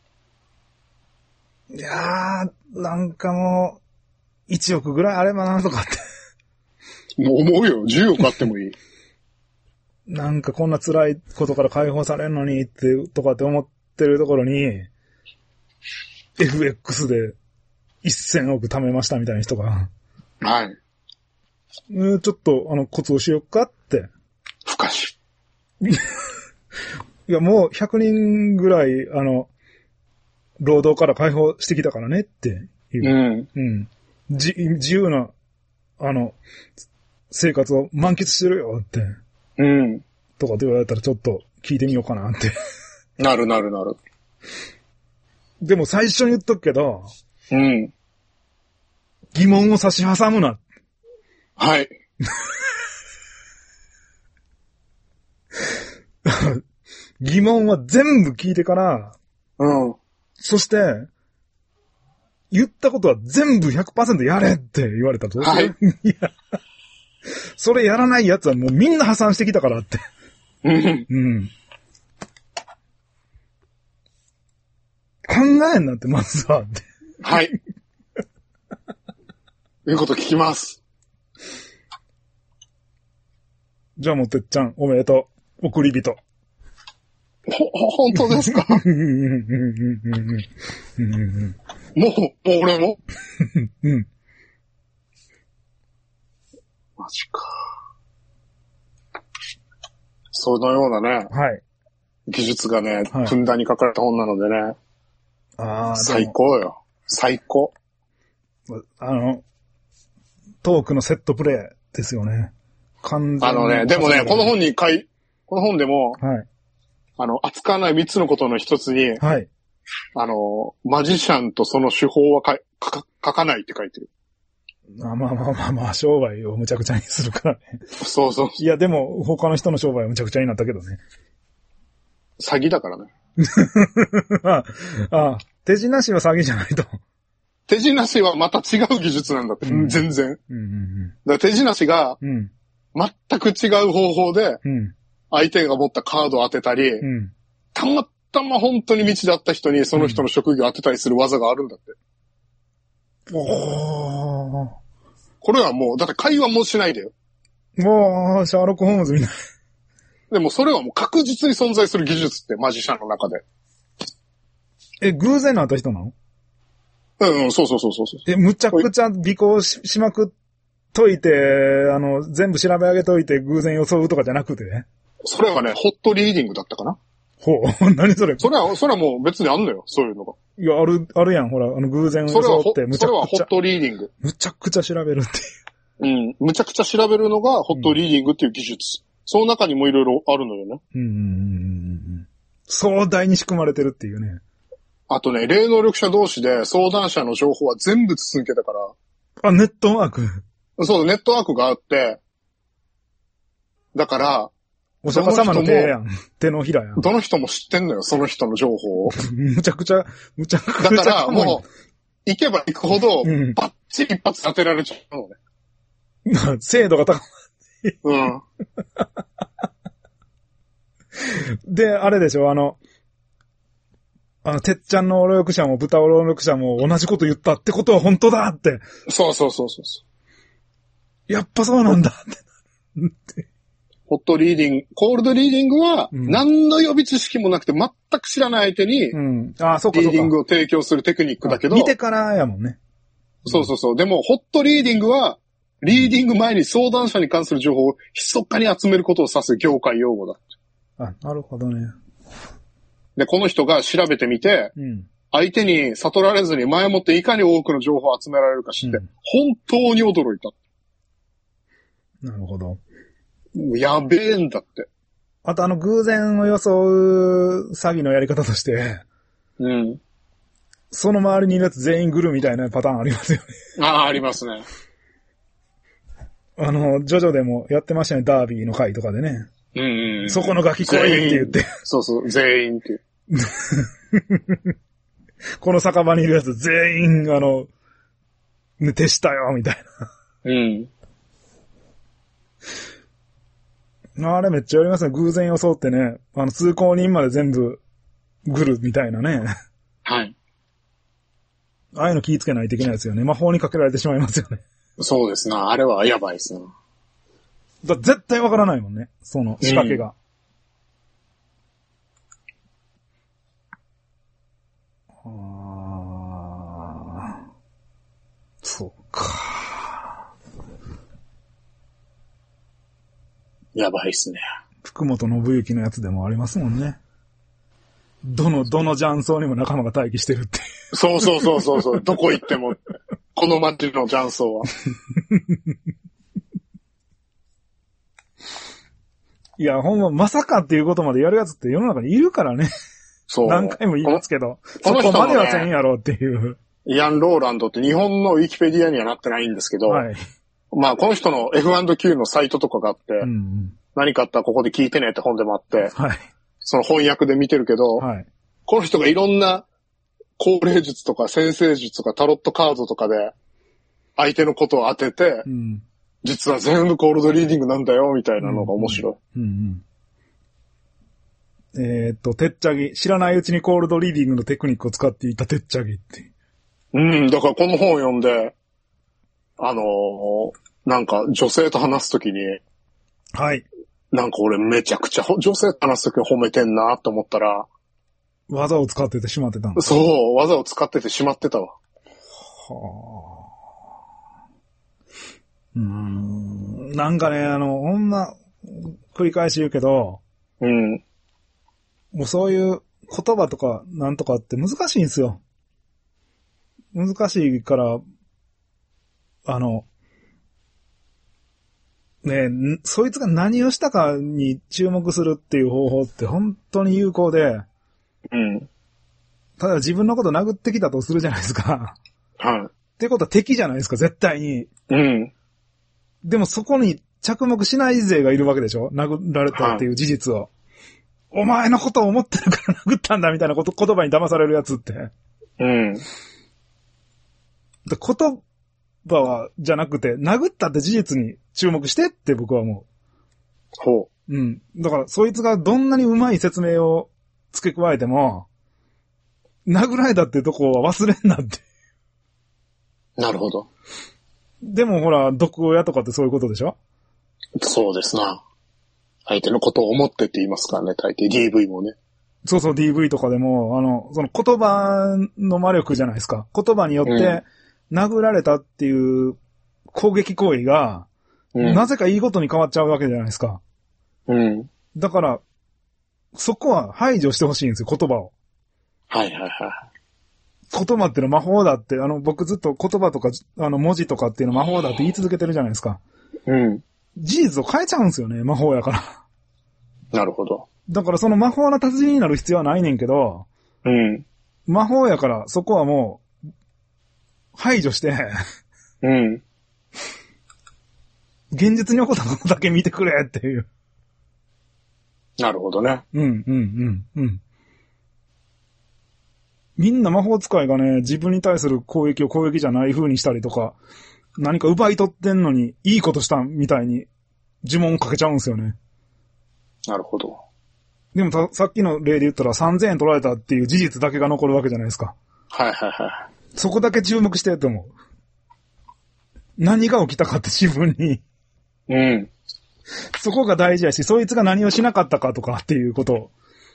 A: やー、なんかもう、いちおくぐらいあればなとかって。
B: もう思うよ。じゅうおくあってもいい。
A: なんかこんな辛いことから解放されるのにって、とかって思ってるところに、エフエックス でせんおく貯めましたみたいな人が。
B: はい。
A: ちょっと、あの、コツをしよっかって。
B: 不可視。
A: いや、もうひゃくにんぐらい、あの、労働から解放してきたからねっていう。うん。うん。じ、自由な、あの、生活を満喫してるよって。
B: うん。
A: とかって言われたらちょっと聞いてみようかなって。
B: なるなるなる。
A: でも最初に言っとくけど。
B: うん。
A: 疑問を差し挟むな。
B: はい。
A: 疑問は全部聞いてから、
B: うん。
A: そして、言ったことは全部 ひゃくパーセント やれって言われたと。
B: はい。
A: いや、それやらないやつはもうみんな破産してきたからって。
B: うん。
A: うん。考えんなって、まずはって。
B: はい。いうこと聞きます。
A: じゃあもうてっちゃん、おめでとう。送り人。
B: ほ、本当ですか？もう、もう俺も
A: うん。
B: マジか。そのようなね。
A: はい。
B: 技術がね、
A: はい、
B: ふんだんに書かれた本なのでね。
A: ああ、
B: 最高よ。最高。
A: あの、トークのセットプレイですよね。完全に。
B: あのね、でもね、この本に書い、この本でも、
A: はい。
B: あの、扱わない三つのことの一つに、
A: はい。
B: あの、マジシャンとその手法はかか書かないって書いてる。
A: あまあまあまあまあ、商売をむちゃくちゃにするからね。
B: そうそう。
A: いや、でも、他の人の商売はむちゃくちゃになったけどね。
B: 詐欺だからね。
A: ああ、手品師は詐欺じゃないと。
B: 手品師はまた違う技術なんだって。うん、全然。
A: うんうんうん、
B: だから手品師が、
A: うん、
B: 全く違う方法で、
A: うん、
B: 相手が持ったカードを当てたり、
A: うん、
B: たまたま本当に道だった人にその人の職業を当てたりする技があるんだって。
A: うん、おー。
B: これはもう、だって会話もしないでよ。
A: もう、シャーロック・ホームズみたい。
B: でもそれはもう確実に存在する技術ってマジシャンの中で。
A: え、偶然なった人なの？
B: うんうん、そうそうそうそう。
A: え、むちゃくちゃ尾行 し, しまくっといて、あの、全部調べ上げといて偶然装うとかじゃなくてね。
B: それはね、ホットリーディングだったかな？
A: ほう、何それ？
B: それは、それはもう別にあんのよ、そういうのが。
A: いや、ある、あるやん、ほら、あの、偶然装ってむちゃくちゃ。
B: それはホットリーディング。
A: むちゃくちゃ調べるって
B: いう。うん。むちゃくちゃ調べるのがホットリーディングっていう技術。うん、その中にもいろいろあるのよね。
A: うんうんうんうん。壮大に仕組まれてるっていうね。
B: あとね、霊能力者同士で相談者の情報は全部筒抜けだから。
A: あ、ネットワーク。
B: そう、ネットワークがあって、だから、
A: お釈迦様の手やん。手のひらやん。
B: どの人も知ってんのよ、その人の情報を。
A: むちゃくちゃ、むちゃくちゃ。
B: だから、もう、行けば行くほど、
A: うん、
B: バッチリ一発当てられちゃうのね。
A: 精度が高い。
B: うん。
A: で、あれでしょ、あの、あの、てっちゃんの能力者も豚の能力者も同じこと言ったってことは本当だって。
B: そうそうそうそう。
A: やっぱそうなんだって。
B: ホットリーディング、コールドリーディングは、何の予備知識もなくて全く知らない相手に、うん、ああ、そうかそうか。リーディングを提供するテクニックだけど。
A: 見てからやもんね。
B: そうそうそう。でも、ホットリーディングは、リーディング前に相談者に関する情報を密かに集めることを指す業界用語だ。
A: あ、なるほどね。
B: で、この人が調べてみて、うん、相手に悟られずに前もっていかに多くの情報を集められるか知って、うん、本当に驚いた。
A: なるほど。
B: やべえんだって。
A: あとあの偶然を装う詐欺のやり方として、
B: うん。
A: その周りにいるやつ全員グルみたいなパターンありますよね。
B: ああ、ありますね。
A: あの、ジョジョでもやってましたね、ダービーの回とかでね。
B: うんうんうん、
A: そこのガキ来いって言って。
B: そうそう、全員って。
A: この酒場にいるやつ全員、あの、手下よ、みたい
B: な。うん。
A: あれめっちゃやりますね。偶然装ってね。あの、通行人まで全部、グルみたいなね。
B: はい。
A: ああいうの気ぃつけないといけないですよね。魔法にかけられてしまいますよね。
B: そうですな。あれはやばいですな。
A: だ絶対わからないもんね。その仕掛けが。うん、ああ。そうか。
B: やばいっすね。
A: 福本信之のやつでもありますもんね。どの、どの雀荘にも仲間が待機してるっていう。
B: そうそうそうそうそう。どこ行っても、この街の雀荘は。
A: いや、ほんま、まさかっていうことまでやるやつって世の中にいるからね。そう。何回も言いますけど。そこまではせんやろっていう。
B: イアン・ローランドって日本のウィキペディアにはなってないんですけど、はい、まあこの人の エフワンドキュー のサイトとかがあって、うんうん、何かあったらここで聞いてねって本でもあって、はい、その翻訳で見てるけど、はい、この人がいろんな高齢術とか先生術とかタロットカードとかで相手のことを当てて、うん、実は全部コールドリーディングなんだよみたいなのが面白い。うんうん
A: うん、えー、っと、てっちゃぎ。知らないうちにコールドリーディングのテクニックを使っていたてっちゃぎって。
B: うん、だからこの本を読んで、あのー、なんか女性と話すときに、はい。なんか俺めちゃくちゃ女性と話すときに褒めてんなと思ったら、
A: 技を使っててしまってたんだ。
B: そう、技を使っててしまってたわ。は
A: あ。うーん。なんかね、あの、ほんま、繰り返し言うけど、うん。もうそういう言葉とかなんとかって難しいんですよ。難しいから、あの、ね、そいつが何をしたかに注目するっていう方法って本当に有効で、うん。ただ自分のこと殴ってきたとするじゃないですか。はい。ってことは敵じゃないですか、絶対に。うん。でもそこに着目しない勢がいるわけでしょ？殴られたっていう事実を。はい、お前のことを思ってるから殴ったんだみたいなこと、言葉に騙されるやつって。うん。で言葉は、じゃなくて、殴ったって事実に注目してって僕は思う。ほう。うん。だから、そいつがどんなにうまい説明を付け加えても、殴られたってとこは忘れんなって。
B: なるほど。
A: でもほら、毒親とかってそういうことでしょ？
B: そうですな。相手のことを思ってって言いますからね、大抵 ディーブイ もね。
A: そうそう、ディーブイ とかでも、あの、その言葉の魔力じゃないですか。言葉によって、殴られたっていう攻撃行為が、うん、なぜかいいことに変わっちゃうわけじゃないですか。うん。だから、そこは排除してほしいんですよ、言葉を。
B: はいはいはい。
A: 言葉ってのは魔法だって、あの、僕ずっと言葉とか、あの、文字とかっていうのは魔法だって言い続けてるじゃないですか。うん。事実を変えちゃうんですよね、魔法やから。
B: なるほど。
A: だからその魔法の達人になる必要はないねんけど、うん。魔法やからそこはもう、排除して、うん。現実に起こったことだけ見てくれっていう。
B: なるほどね。
A: うん、うん、うん、うん。みんな魔法使いがね、自分に対する攻撃を攻撃じゃない風にしたりとか、何か奪い取ってんのに、いいことしたみたいに、呪文かけちゃうんですよね。
B: なるほど。
A: でもた、さっきの例で言ったらさんぜんえん取られたっていう事実だけが残るわけじゃないですか。
B: はいはいはい。
A: そこだけ注目してって思う。何が起きたかって自分に。うん。そこが大事やし、そいつが何をしなかったかとかっていうことを。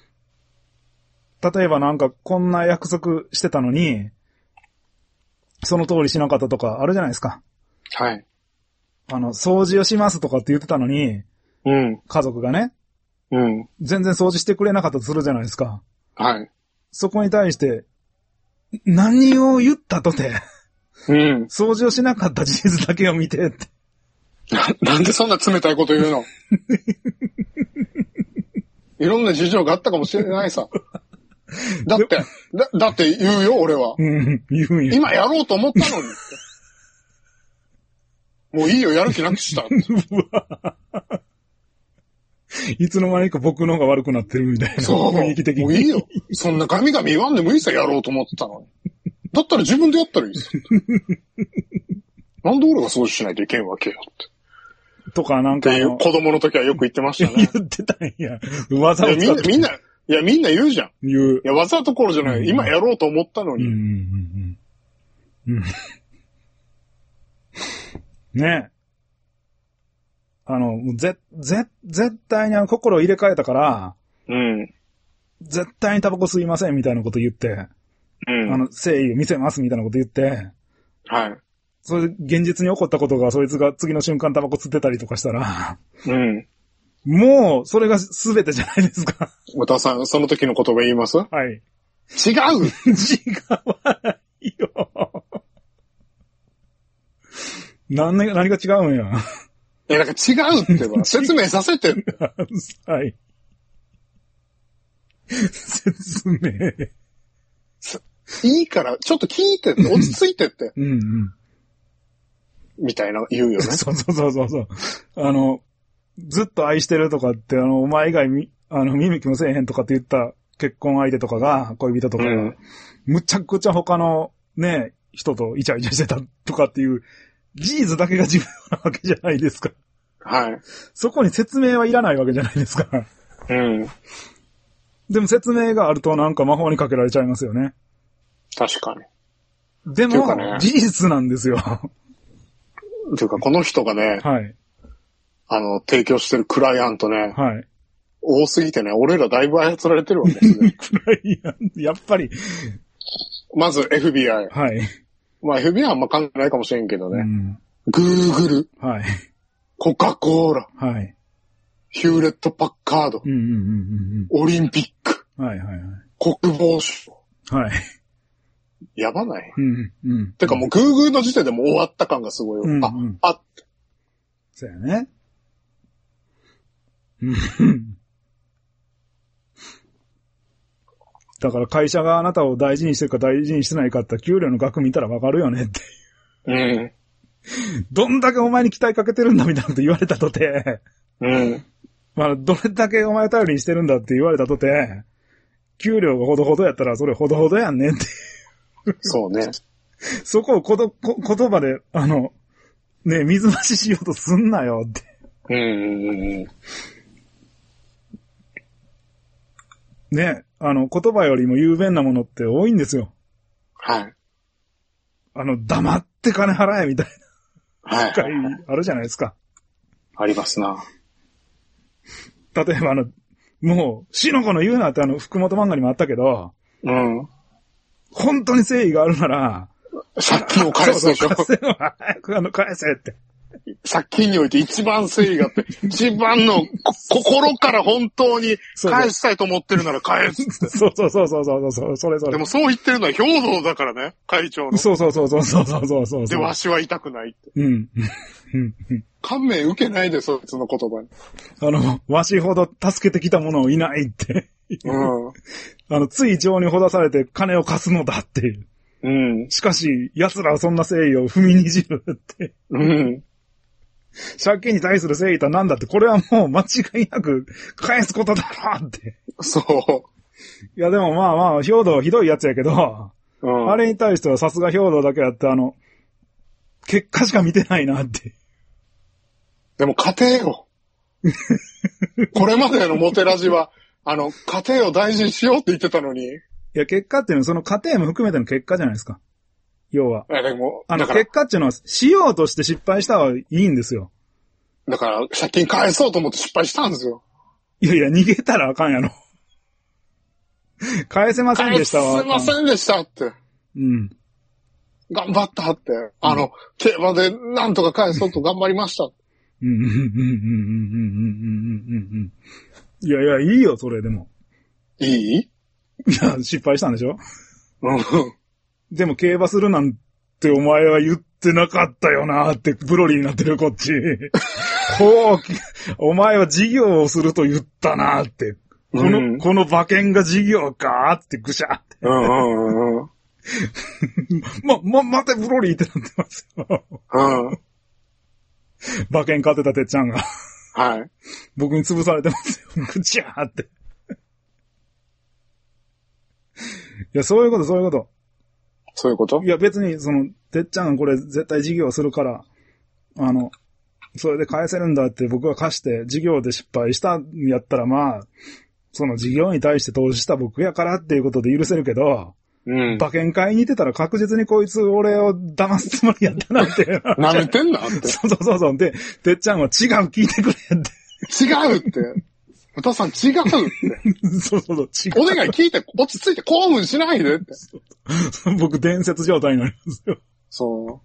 A: 例えばなんかこんな約束してたのに、その通りしなかったとかあるじゃないですか。はい。あの、掃除をしますとかって言ってたのに、うん。家族がね。うん。全然掃除してくれなかったとするじゃないですか。はい。そこに対して、何を言ったとて、うん。掃除をしなかった事実だけを見てって。
B: な、なんでそんな冷たいこと言うの？いろんな事情があったかもしれないさ。だって、だ、だって言うよ、俺は。うん、言うんよ。今やろうと思ったのに。もういいよ、やる気なくした。
A: いつの間にか僕の方が悪くなってるみたいな。
B: そう。雰囲気的に。もういいよ。そんなガミガミ言わんでもいいさ、やろうと思ってたのに。だったら自分でやったらいいさ。なんで俺が掃除しないといけんわけよって。
A: とかなんか。
B: っていう子供の時はよく言ってましたね。
A: 言ってたんや。技を使って。
B: いや、みんな、みんな、いや、みんな言うじゃん。
A: 言う。
B: いや、技どころじゃない。うん、今やろうと思ったのに。うんうんうんうん。
A: ねえ。あの、ぜ、ぜ、絶対にあの心を入れ替えたから、うん。絶対にタバコ吸いませんみたいなこと言って、うん。あの、誠意を見せますみたいなこと言って、はい。それで現実に起こったことが、そいつが次の瞬間タバコ吸ってたりとかしたら、うん。もう、それが全てじゃないですか。
B: 和田さん、その時の言葉言います？はい。違う
A: 違わないよ。何、何が違うんや。
B: いや、なんか違うってば、説明させて。はい。
A: 説明。
B: いいから、ちょっと聞いてって、落ち着いてって。
A: うんうん。
B: みたいな言うよね。
A: そうそうそうそうそう。あの、ずっと愛してるとかって、あの、お前以外み、あの、見向きもせえへんとかって言った結婚相手とかが、恋人とかが、うん、むちゃくちゃ他のね、人とイチャイチャしてたとかっていう、事実だけが自分なわけじゃないですか。
B: はい。
A: そこに説明はいらないわけじゃないですか。
B: うん。
A: でも説明があるとなんか魔法にかけられちゃいますよね。
B: 確か
A: に。でも、ね、事実なんですよ。
B: というか、この人がね、
A: はい。
B: あの、提供してるクライアントね、
A: はい。
B: 多すぎてね、俺らだいぶ操られてるわけですね。
A: クライアント、やっぱり。
B: まず エフビーアイ。
A: はい。
B: まあ エフビーアイ はあんま関係ないかもしれんけどね。
A: うん、
B: Google。
A: はい。
B: コカ・コーラ。
A: はい。
B: ヒューレット・パッカード。
A: うんうんうんうん、
B: オリンピック。
A: はいはいはい。
B: 国防省。
A: はい。
B: やばない、
A: うんうん。
B: てかもう Google の時点でもう終わった感がすごいよ。うんうん、あ、あって。
A: そうやね。だから会社があなたを大事にしてるか大事にしてないかって給料の額見たらわかるよねって
B: いう。うん。
A: どんだけお前に期待かけてるんだみたいなこと言われたとて。
B: うん。
A: まあ、どれだけお前を頼りにしてるんだって言われたとて、給料がほどほどやったらそれほどほどやんねって。
B: そうね。
A: そこをこどこ言葉で、あの、ね、水増ししようとすんなよって。
B: うんうんうん。
A: ね、あの、言葉よりも雄弁なものって多いんですよ。
B: はい。
A: あの、黙って金払えみたい
B: な。はい。
A: 機会あるじゃないですか。
B: ありますな。
A: 例えばあの、もう、死の子の言うなってあの、福本漫画にもあったけど、
B: うん。
A: 本当に誠意があるなら、
B: 借金を返すでしょ。
A: そうそう、早くあの、返せって。
B: 借金において一番誠意があって、一番の心から本当に返したいと思ってるなら返すって。
A: そうそうそうそうそうそう、それそれ。
B: でもそう言ってるのは兵道だからね、会長の。
A: そうそうそうそうそうそうそう。
B: で、わしは痛くないって。
A: うん。
B: 感銘受けないで、そいつの言葉に。
A: あの、わしほど助けてきた者いないって。
B: うん。
A: あの、つい情にほだされて金を貸すのだっていう。
B: うん。
A: しかし、奴らはそんな誠意を踏みにじるって。
B: うん。
A: 借金に対する誠意とは何だって、これはもう間違いなく返すことだろって。
B: そう。
A: いやでもまあまあ、兵道はひどいやつやけど、うん、あれに対してはさすが兵道だけやって、あの、結果しか見てないなって。
B: でも家庭よ。これまでのモテラジは、あの、家庭を大事にしようって言ってたのに。い
A: や、結果っていうのはその家庭も含めての結果じゃないですか。要は。
B: でも
A: あの、結果っていうのは、しようとして失敗したはいいんですよ。
B: だから、借金返そうと思って失敗したんですよ。
A: いやいや、逃げたらあかんやろ。返せませんでしたわ。
B: 返せませんでしたって。
A: うん。
B: 頑張ったって。あの、うん、競馬でなんとか返そうと頑張りました。
A: うん、うん、うん、うん、うん、うん、うん、うん。いやいや、いいよ、それでも。
B: いい？
A: いや、失敗したんでしょ？
B: うん。
A: でも競馬するなんてお前は言ってなかったよなーってブロリーになってるこっち。こう、お前は事業をすると言ったなーって。この、うん、この馬券が事業かーってぐしゃーって。
B: うんうんうん。
A: ま、ま、またブロリーってなってますよ。
B: うん。
A: 馬券買ってたてっちゃんが。
B: はい。
A: 僕に潰されてますよ。ぐちゃーって。いや、そういうこと、そういうこと。
B: そういうこと？
A: いや別に、その、てっちゃんがこれ絶対事業するから、あの、それで返せるんだって僕が貸して事業で失敗したんやったらまあ、その事業に対して投資した僕やからっていうことで許せるけど、
B: うん。
A: 馬券買いに行ってたら確実にこいつ俺を騙すつもりやったなって。
B: 舐めてんなって。
A: そうそうそうそう。で、てっちゃんは違う聞いてくれって。
B: 違うって。お父さん違うって。
A: そうそうそう、違う。
B: お願い聞いて、落ち着いて興奮しないでって。
A: 僕伝説状態になりますよ。
B: そう。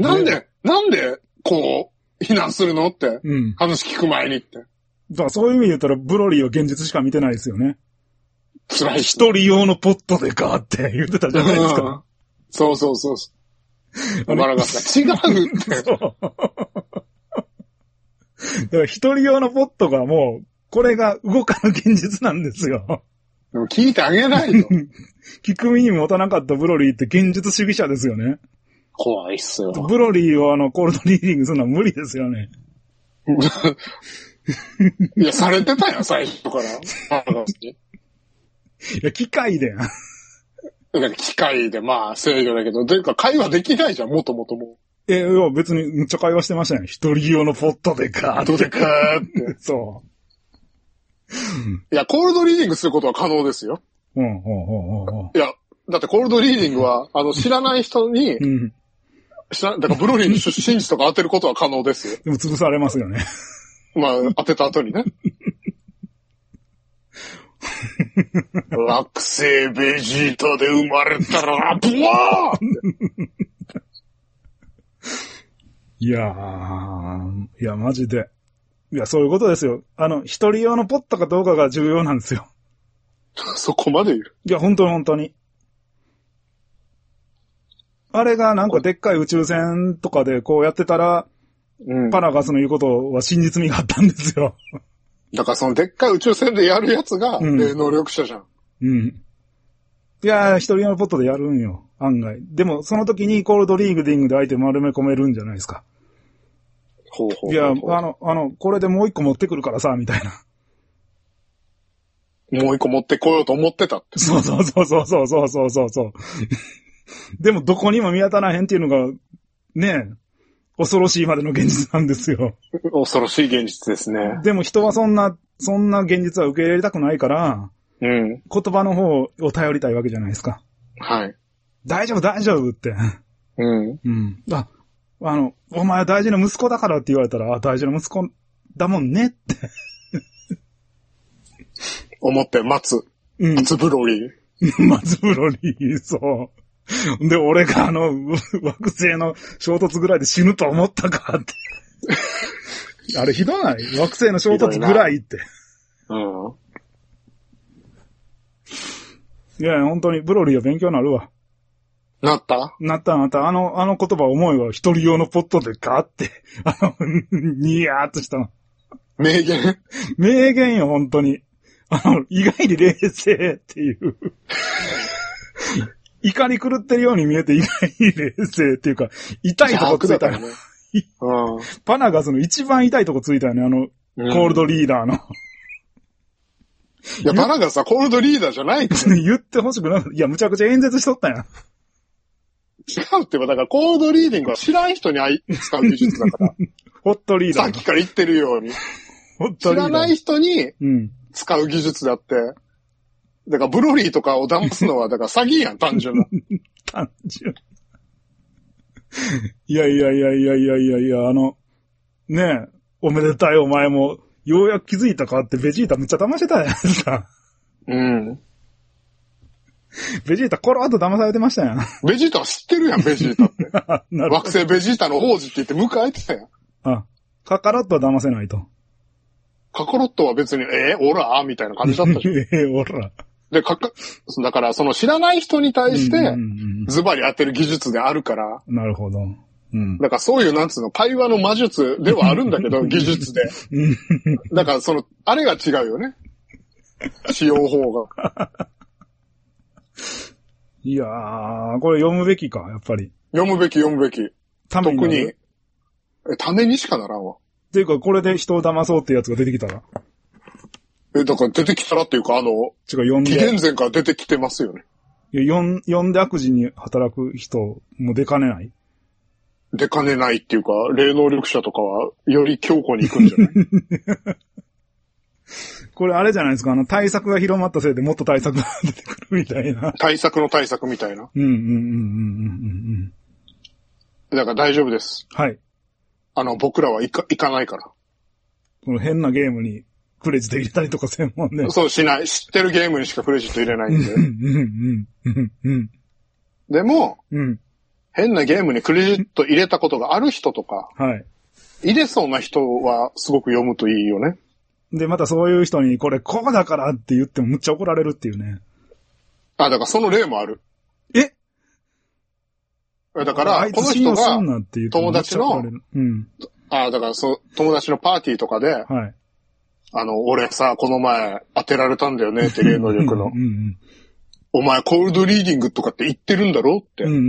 B: なんで、なんで、こう、非難するのって。うん。話聞く前にって。
A: だからそういう意味で言ったら、ブロリーは現実しか見てないですよね。
B: 辛い。
A: 一人用のポットでかって言ってたじゃないですか。うん、
B: そうそうそうそう。バラガスが違うって。そう。
A: だから一人用のポットがもう、これが動かぬ現実なんですよ。
B: でも聞いてあげないと。
A: 聞く耳持たなかったブロリーって現実主義者ですよね。
B: 怖いっすよ。
A: ブロリーをあの、コールドリーディングするのは無理ですよね。
B: いや、されてたよ、最初から。い
A: や、機械で。
B: 機械で、まあ、制御だけど、というか会話できないじゃん、もともとも。
A: え、いや、別にむっちゃ会話してましたよ。一人用のポットでかーって。
B: ポットでかーって。
A: そう。
B: いや、コールドリーディングすることは可能ですよ。
A: うん、うん、うん、うん。
B: いや、だってコールドリーディングは、あの、知らない人に、うん、知らだからブロリーの出身地とか当てることは可能ですよ。
A: でも潰されますよね。
B: まあ、当てた後にね。惑星ベジータで生まれたら、ブワー
A: いやー、いや、マジで。いや、そういうことですよ。あの、一人用のポットかどうかが重要なんですよ。
B: そこまで言う。
A: いや、本当に本当に。あれがなんかでっかい宇宙船とかでこうやってたら、うん、パラガスの言うことは真実味があったんですよ。
B: だからそのでっかい宇宙船でやるやつが、霊能力者じゃん。
A: うん。うん、いやー、一人用のポットでやるんよ。案外。でも、その時にコールドリーディングで相手丸め込めるんじゃないですか。
B: ほうほうほう。
A: いや、あの、あの、これでもう一個持ってくるからさ、みたいな。
B: もう一個持ってこようと思ってたって。
A: そうそうそうそうそうそうそうそう。でも、どこにも見当たらへんっていうのが、ねえ、恐ろしいまでの現実なんですよ。
B: 恐ろしい現実ですね。
A: でも人はそんな、そんな現実は受け入れたくないから、うん。言葉の方を頼りたいわけじゃないですか。
B: はい。
A: 大丈夫、大丈夫って。うん。うん。あ、あの、お前は大事な息子だからって言われたら、あ、大事な息子だもんねって。
B: 思って待つ。うん。待つブロリ
A: ー。待つブロリー、そう。で、俺があの、惑星の衝突ぐらいで死ぬと思ったかって。あれひどない？惑星の衝突ぐらいって。うん。いや、本当にブロリーは勉強になるわ。
B: なった
A: なったなった。あの、あの言葉思いは一人用のポットでかって。あの、ニヤーっとしたの。
B: 名言
A: 名言よ、本当に。あの、意外に冷静っていう。怒り狂ってるように見えて意外に冷静っていうか、痛いとこついたよね。うん、パナガスの一番痛いとこついたよね、あの、うん、コールドリーダーの。
B: いや、パナガスはコールドリーダーじゃないって。
A: 言ってほしくない。いや、むちゃくちゃ演説しとったやん。
B: 違うってば、だからコールドリーディングは知らん人に使う技術だから。
A: ホットリーダー。
B: さっきから言ってるように。ホットリーダー。知らない人に使う技術だって。だからブロリーとかを騙すのは、だから詐欺やん、単純な。
A: 単純。いやいやいやいやいやいやいや、あの、ねえ、おめでたいお前も、ようやく気づいたかってベジータむっちゃ騙してたやんさ。うん。ベジータコロッと騙されてましたやん。
B: ベジータは知ってるやん、ベジータって。惑星ベジータの王子って言って迎えてたやん。
A: あ、カカロットは騙せないと。
B: カカロットは別に、えー、オラみたいな感じだったじゃん。えー、オラ。で、かか、だからその知らない人に対して、ズバリ当てる技術であるから。
A: なるほど。うん。
B: だからそういうなんつうの、会話の魔術ではあるんだけど、技術で。だからその、あれが違うよね。使用法が。
A: いやー、これ読むべきか、やっぱり。
B: 読むべき読むべき。
A: ために。
B: 特に、え、ためにしかならんわ。
A: っていうか、これで人を騙そうってやつが出てきたら。
B: え、だから出てきたらっていうか、あの、
A: 違う、読んで。
B: 紀元前から出てきてますよね。
A: いや、読ん、読んで悪事に働く人も出かねない？
B: 出かねないっていうか、霊能力者とかは、より強固に行くんじゃない
A: これあれじゃないですか、あの、対策が広まったせいでもっと対策が出てくるみたいな。
B: 対策の対策みたいな。
A: うんうんうんうんうんうん。
B: だから大丈夫です。
A: はい。
B: あの、僕らは行か、行かないから。
A: この変なゲームにクレジット入れたりとか専門で。
B: そうしない。知ってるゲームにしかクレジット入れないんで。うんうんうんうん。でも、うん、変なゲームにクレジット入れたことがある人とか、はい。入れそうな人はすごく読むといいよね。
A: で、またそういう人にこれこうだからって言ってもむっちゃ怒られるっていうね。
B: あ、だからその例もある。
A: え
B: だから、この人が友達の、うん、あ、だからそう、友達のパーティーとかで、はい。 あの、俺さ、この前当てられたんだよねって霊能力の。うんうん、お前コールドリーディングとかって言ってるんだろって、うんうんうん。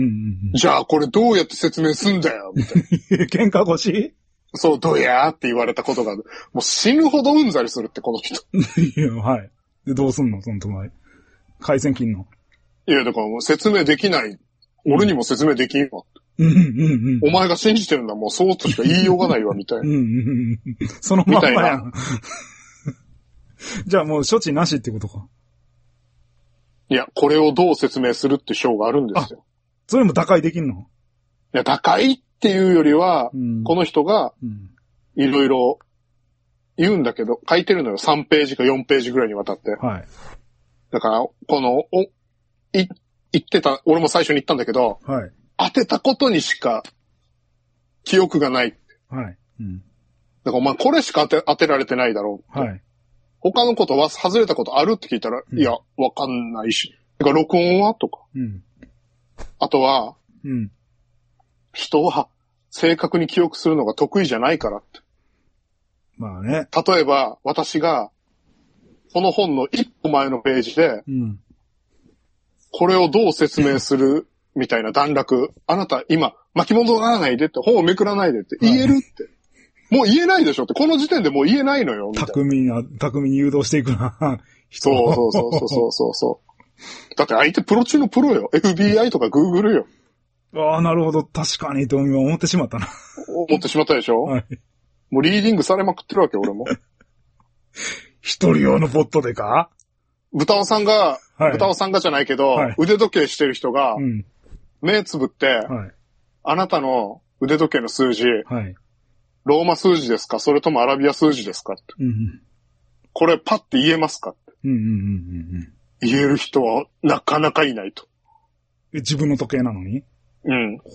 B: じゃあこれどうやって説明すんだよみたいな。
A: 喧嘩腰し
B: そう、どうやーって言われたことが、もう死ぬほどうんざりするって、この人。
A: いや、はい。で、どうすんのそのと前。回線切んの
B: いや、だからもう説明できない。俺にも説明できんわ。うんうんうん、お前が信じてるんだ、もうそうとしか言いようがないわ、みたいな。うんうんうん、
A: そのまんまやん。じゃあもう処置なしってことか。
B: いや、これをどう説明するって章があるんですよ。
A: それも打開できんの？
B: いや、打開っていうよりは、うん、この人が、いろいろ言うんだけど、書いてるのよ。さんページかよんページぐらいにわたって。はい。だから、この、お、い、言ってた、俺も最初に言ったんだけど、はい。当てたことにしか記憶がない。はい。うん。だからお前これしか当て、当てられてないだろう。はい。他のことは外れたことあるって聞いたら、うん、いや、わかんないし。だから録音はとか。うん。あとは、うん。人は正確に記憶するのが得意じゃないからって。
A: まあね。
B: 例えば、私が、この本の一個前のページで、うん、これをどう説明するみたいな段落、あなた今、巻き戻らないでって、本をめくらないでって言えるって。はい、もう言えないでしょって、この時点でもう言えないのよ。
A: 巧みな、巧みに誘導していくな。
B: そうそうそうそうそうそう。だって相手プロ中のプロよ。エフビーアイ とか Google よ。
A: ああ、なるほど。確かにと今思ってしまったな。
B: 思ってしまったでしょ、はい、もうリーディングされまくってるわけ、俺も。
A: 一人用のボットでか
B: 豚尾さんが、はい、豚尾さんがじゃないけど、はい、腕時計してる人が、うん、目つぶって、はい、あなたの腕時計の数字、はい、ローマ数字ですかそれともアラビア数字ですかって、うん、これパッて言えますかって、うんうんうんうん、言える人はなかなかいないと。
A: 自分の時計なのに
B: うん。ほ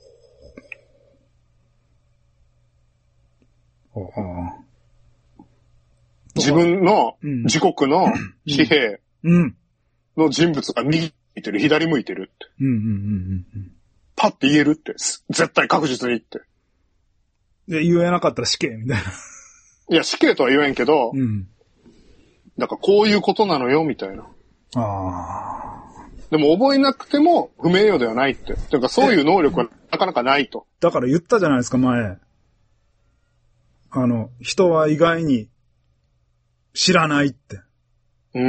B: う。ああ。自分の、うん、自国の紙幣の人物が右向いてる、左向いてるって。うんうんうんうん、パッて言えるって。絶対確実にって。
A: で、言えなかったら死刑みたいな。
B: いや、死刑とは言えんけど、うん、だからこういうことなのよ、みたいな。ああ。でも覚えなくても不名誉ではないって。というかそういう能力はなかなかないと。
A: だから言ったじゃないですか、前。あの、人は意外に知らないって。うん。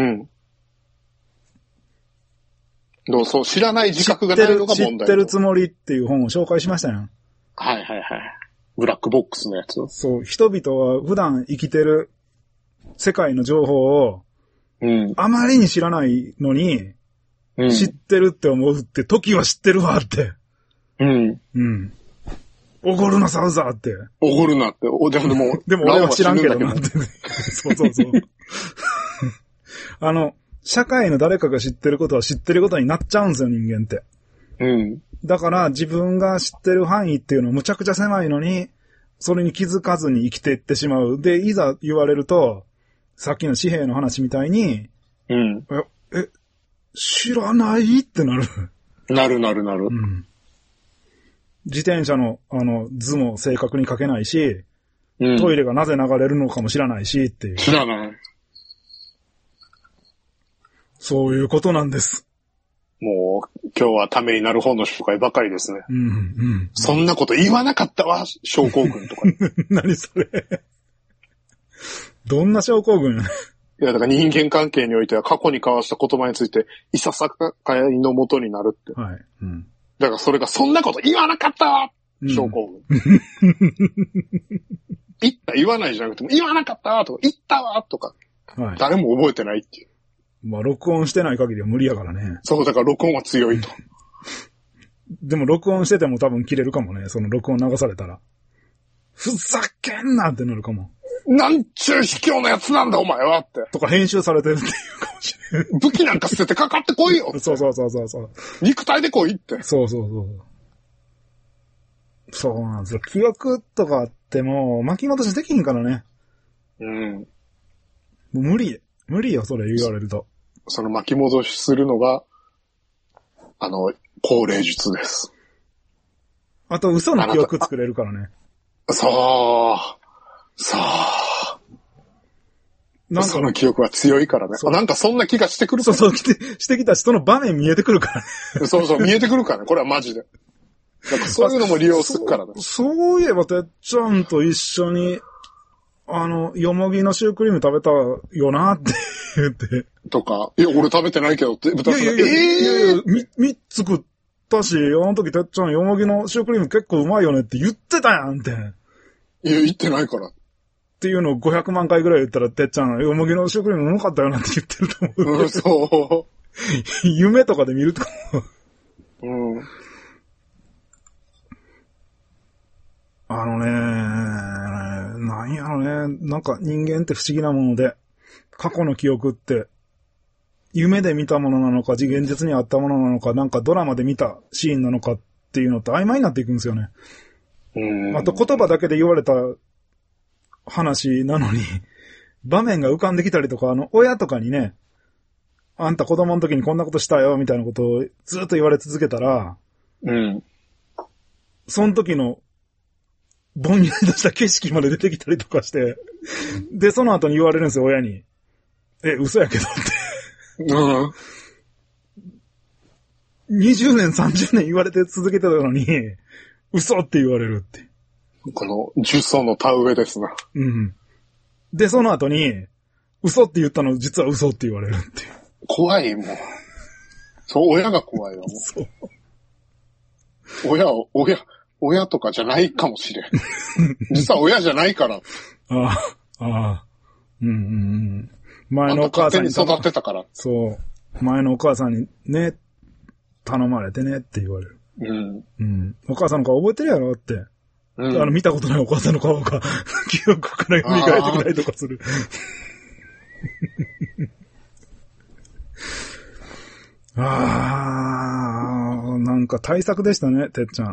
B: どうそう、知らない自覚がないのが問題。
A: 知ってるつもりっていう本を紹介しましたよ。
B: はいはいはい。ブラックボックスのやつ。
A: そう、人々は普段生きてる世界の情報を、うん、あまりに知らないのに、うん、知ってるって思うって、時は知ってるわって。うん。うん。おごるなサウザーって。
B: おごるなって。お、でも、でも、
A: でも俺は知らんけどなって。そうそうそう。あの、社会の誰かが知ってることは知ってることになっちゃうんですよ、人間って。うん。だから自分が知ってる範囲っていうのはむちゃくちゃ狭いのに、それに気づかずに生きていってしまう。で、いざ言われると、さっきの紙幣の話みたいに、うん。え、え知らないってなる。
B: なるなるなる。うん。
A: 自転車の、あの、図も正確に書けないし、うん、トイレがなぜ流れるのかも知らないしっていう。
B: 知らない。
A: そういうことなんです。
B: もう、今日はためになる本の紹介ばかりですね。うん、うん。そんなこと言わなかったわ、症候群とか。
A: 何それ。どんな症候群やね。
B: いや、だから人間関係においては過去に交わした言葉について、いささかいのもとになるって。はい。うん。だからそれがそんなこと言わなかったわ、うん、症候群。言った、言わないじゃなくても、言わなかったわとか、言ったわとか、はい、誰も覚えてないっていう。
A: まあ、録音してない限りは無理やからね。
B: そう、だから録音は強いと。
A: でも録音してても多分切れるかもね、その録音流されたら。ふざけんなってなるかも。
B: なんちゅう卑怯なやつなんだお前はって。
A: とか編集されてるっていうかもしれない。
B: 武器なんか捨ててかかってこいよ。
A: そうそうそうそうそう。
B: 肉体で来いって。
A: そうそうそう。そうなんですよ。記憶とかあっても巻き戻しできひんからね。うん。もう無理。無理よ、それ言われると。
B: その巻き戻しするのが、あの、高齢術です。
A: あと嘘の記憶作れるからね。
B: そう。そう。 なんかその記憶は強いからね。なんかそんな気がしてくるから、ね。
A: そうそう、してしてきた人の場面見えてくるから
B: ね。そうそう、見えてくるからね。これはマジで。なんかそういうのも利用するからね。
A: そ, そういえば、てっちゃんと一緒に、あの、よもぎのシュークリーム食べたよなって言って。
B: とか、いや、俺食べてないけどって、豚さんが、
A: いやいやいや、えー、いやいや、み、みっつ食ったし、あの時てっちゃんよもぎのシュークリーム結構うまいよねって言ってたやんって。
B: いや、言ってないから。
A: っていうのをごひゃくまんかいぐらい言ったら、てっちゃん、よもぎのシュークリームうまかったよなって言ってると思う。
B: うん、そう。
A: 夢とかで見るとかも。
B: うん。
A: あのね、なんやろね、なんか人間って不思議なもので、過去の記憶って、夢で見たものなのか、現実にあったものなのか、なんかドラマで見たシーンなのかっていうのって曖昧になっていくんですよね。
B: うん。
A: あと言葉だけで言われた話なのに、場面が浮かんできたりとか、あの、親とかにね、あんた子供の時にこんなことしたよ、みたいなことをずっと言われ続けたら、
B: うん。
A: その時の、ぼんやりとした景色まで出てきたりとかして、で、その後に言われるんですよ、親に。え、嘘やけどって。
B: うん。
A: にじゅうねん、さんじゅうねん言われて続けてたのに、嘘って言われるって。
B: この、呪詛の田植えですな。
A: うん。で、その後に、嘘って言ったの実は嘘って言われるっていう。
B: 怖い、もう。そう、親が怖いわ、もう。
A: そう。
B: 親を、親、親とかじゃないかもしれん。実は親じゃないから。
A: ああ、ああ。うんうんうん。前のお母さんに。
B: 勝手に育てたから。
A: そう。前のお母さんにね、頼まれてねって言われる。
B: うん。
A: うん。お母さんの顔覚えてるやろって。うん、あの、見たことないお母さんの顔が、記憶から蘇ってきたりとかする。ああ、なんか対策でしたね、てっちゃん。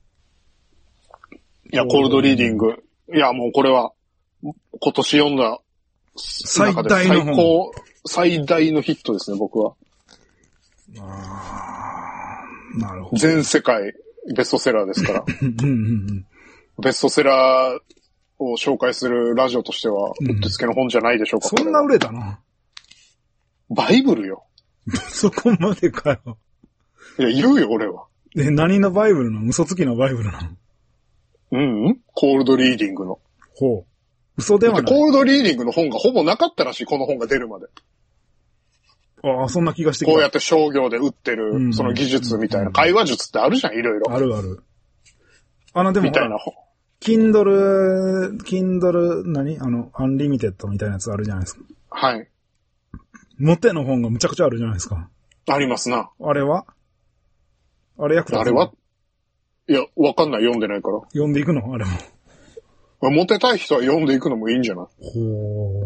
B: いや、コールドリーディング。いや、もうこれは、今年読んだ
A: 最大の
B: 最高、最大のヒットですね、僕は。
A: ああ、なるほど。
B: 全世界ベストセラーですから。ベストセラーを紹介するラジオとしては、うってつけの本じゃないでしょうか。
A: そんな売れたの？
B: バイブルよ。
A: そこまでかよ。
B: いや、言うよ、俺は。
A: え、何のバイブルなの？嘘つきのバイブルなの？
B: うん、うん、コールドリーディングの。
A: ほう。嘘ではない。
B: コールドリーディングの本がほぼなかったらしい、この本が出るまで。
A: ああ、そんな気がしてきた。
B: こうやって商業で売ってる、その技術みたいな、会話術ってあるじゃん、いろいろ。
A: あるある。あの、でも、
B: みたいな本。
A: Kindle、Kindle、何あの、アンリミテッドみたいなやつあるじゃないですか。
B: はい。
A: モテの本がむちゃくちゃあるじゃないですか。
B: ありますな。
A: あれはあれ役立つの？
B: あれはいや、わかんない、読んでないから。
A: 読んでいくのあれも。
B: モテたい人は読んでいくのもいいんじゃない？
A: ほー。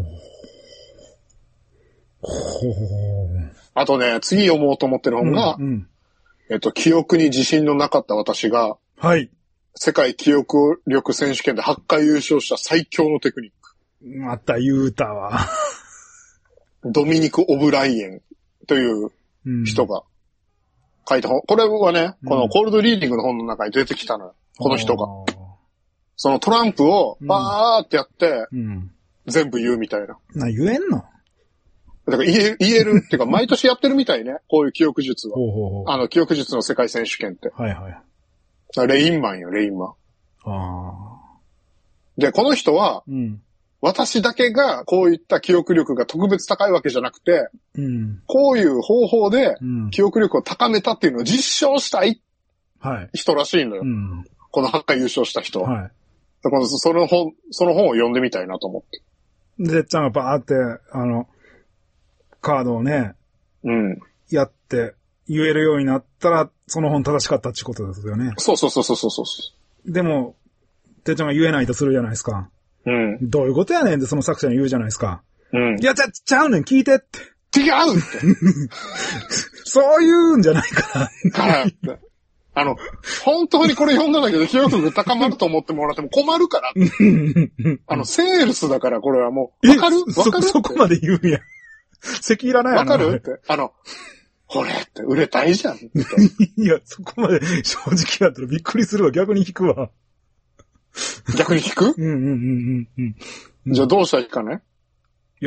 A: ほー。
B: あとね、次読もうと思ってる本が、うんうん、えっと、記憶に自信のなかった私が、
A: はい。
B: 世界記憶力選手権ではちかい優勝した最強のテクニック。
A: また言うたわ。
B: ドミニク・オブライエンという人が書いた本。これはね、うん、このコールドリーディングの本の中に出てきたのよ。この人が。そのトランプをバーってやって、うん、全部言うみたいな。
A: な、言えんの？
B: だから言え、言えるっていうか、毎年やってるみたいね。こういう記憶術は。
A: ほうほうほう。
B: あの、記憶術の世界選手権って。
A: はいはい。
B: レインマンよ、レインマン。
A: あ
B: で、この人は、うん、私だけがこういった記憶力が特別高いわけじゃなくて、うん、こういう方法で記憶力を高めたっていうのを実証したい人らしいんだよ。うん、このはちかい優勝した人は。はい、だからその本、その本を読んでみたいなと思って。
A: でっちゃんがバーって、あの、カードをね、
B: うん、
A: やって言えるようになったら、その本正しかったってことですよね。
B: そうそうそうそうそうそう。
A: でも、てっちゃんが言えないとするじゃないですか。
B: うん。
A: どういうことやねんってその作者に言うじゃないですか。
B: うん。
A: いや、ちゃ、ちゃうねん、聞いてって。
B: 違うって。
A: そういうんじゃないか
B: な。からって。あの、本当にこれ読んだだけで記憶力高まると思ってもらっても困るから。あの、セールスだからこれはもう、わかるわかる
A: そ、そこまで言うんや。席いらないや
B: な。わかるって。あの、これって売れたいじゃん。い
A: や、そこまで正直やったらびっくりするわ。逆に引くわ。
B: 逆に引く？
A: うんうんうんうんうん。
B: じゃあどうしたらいいかね？
A: いや、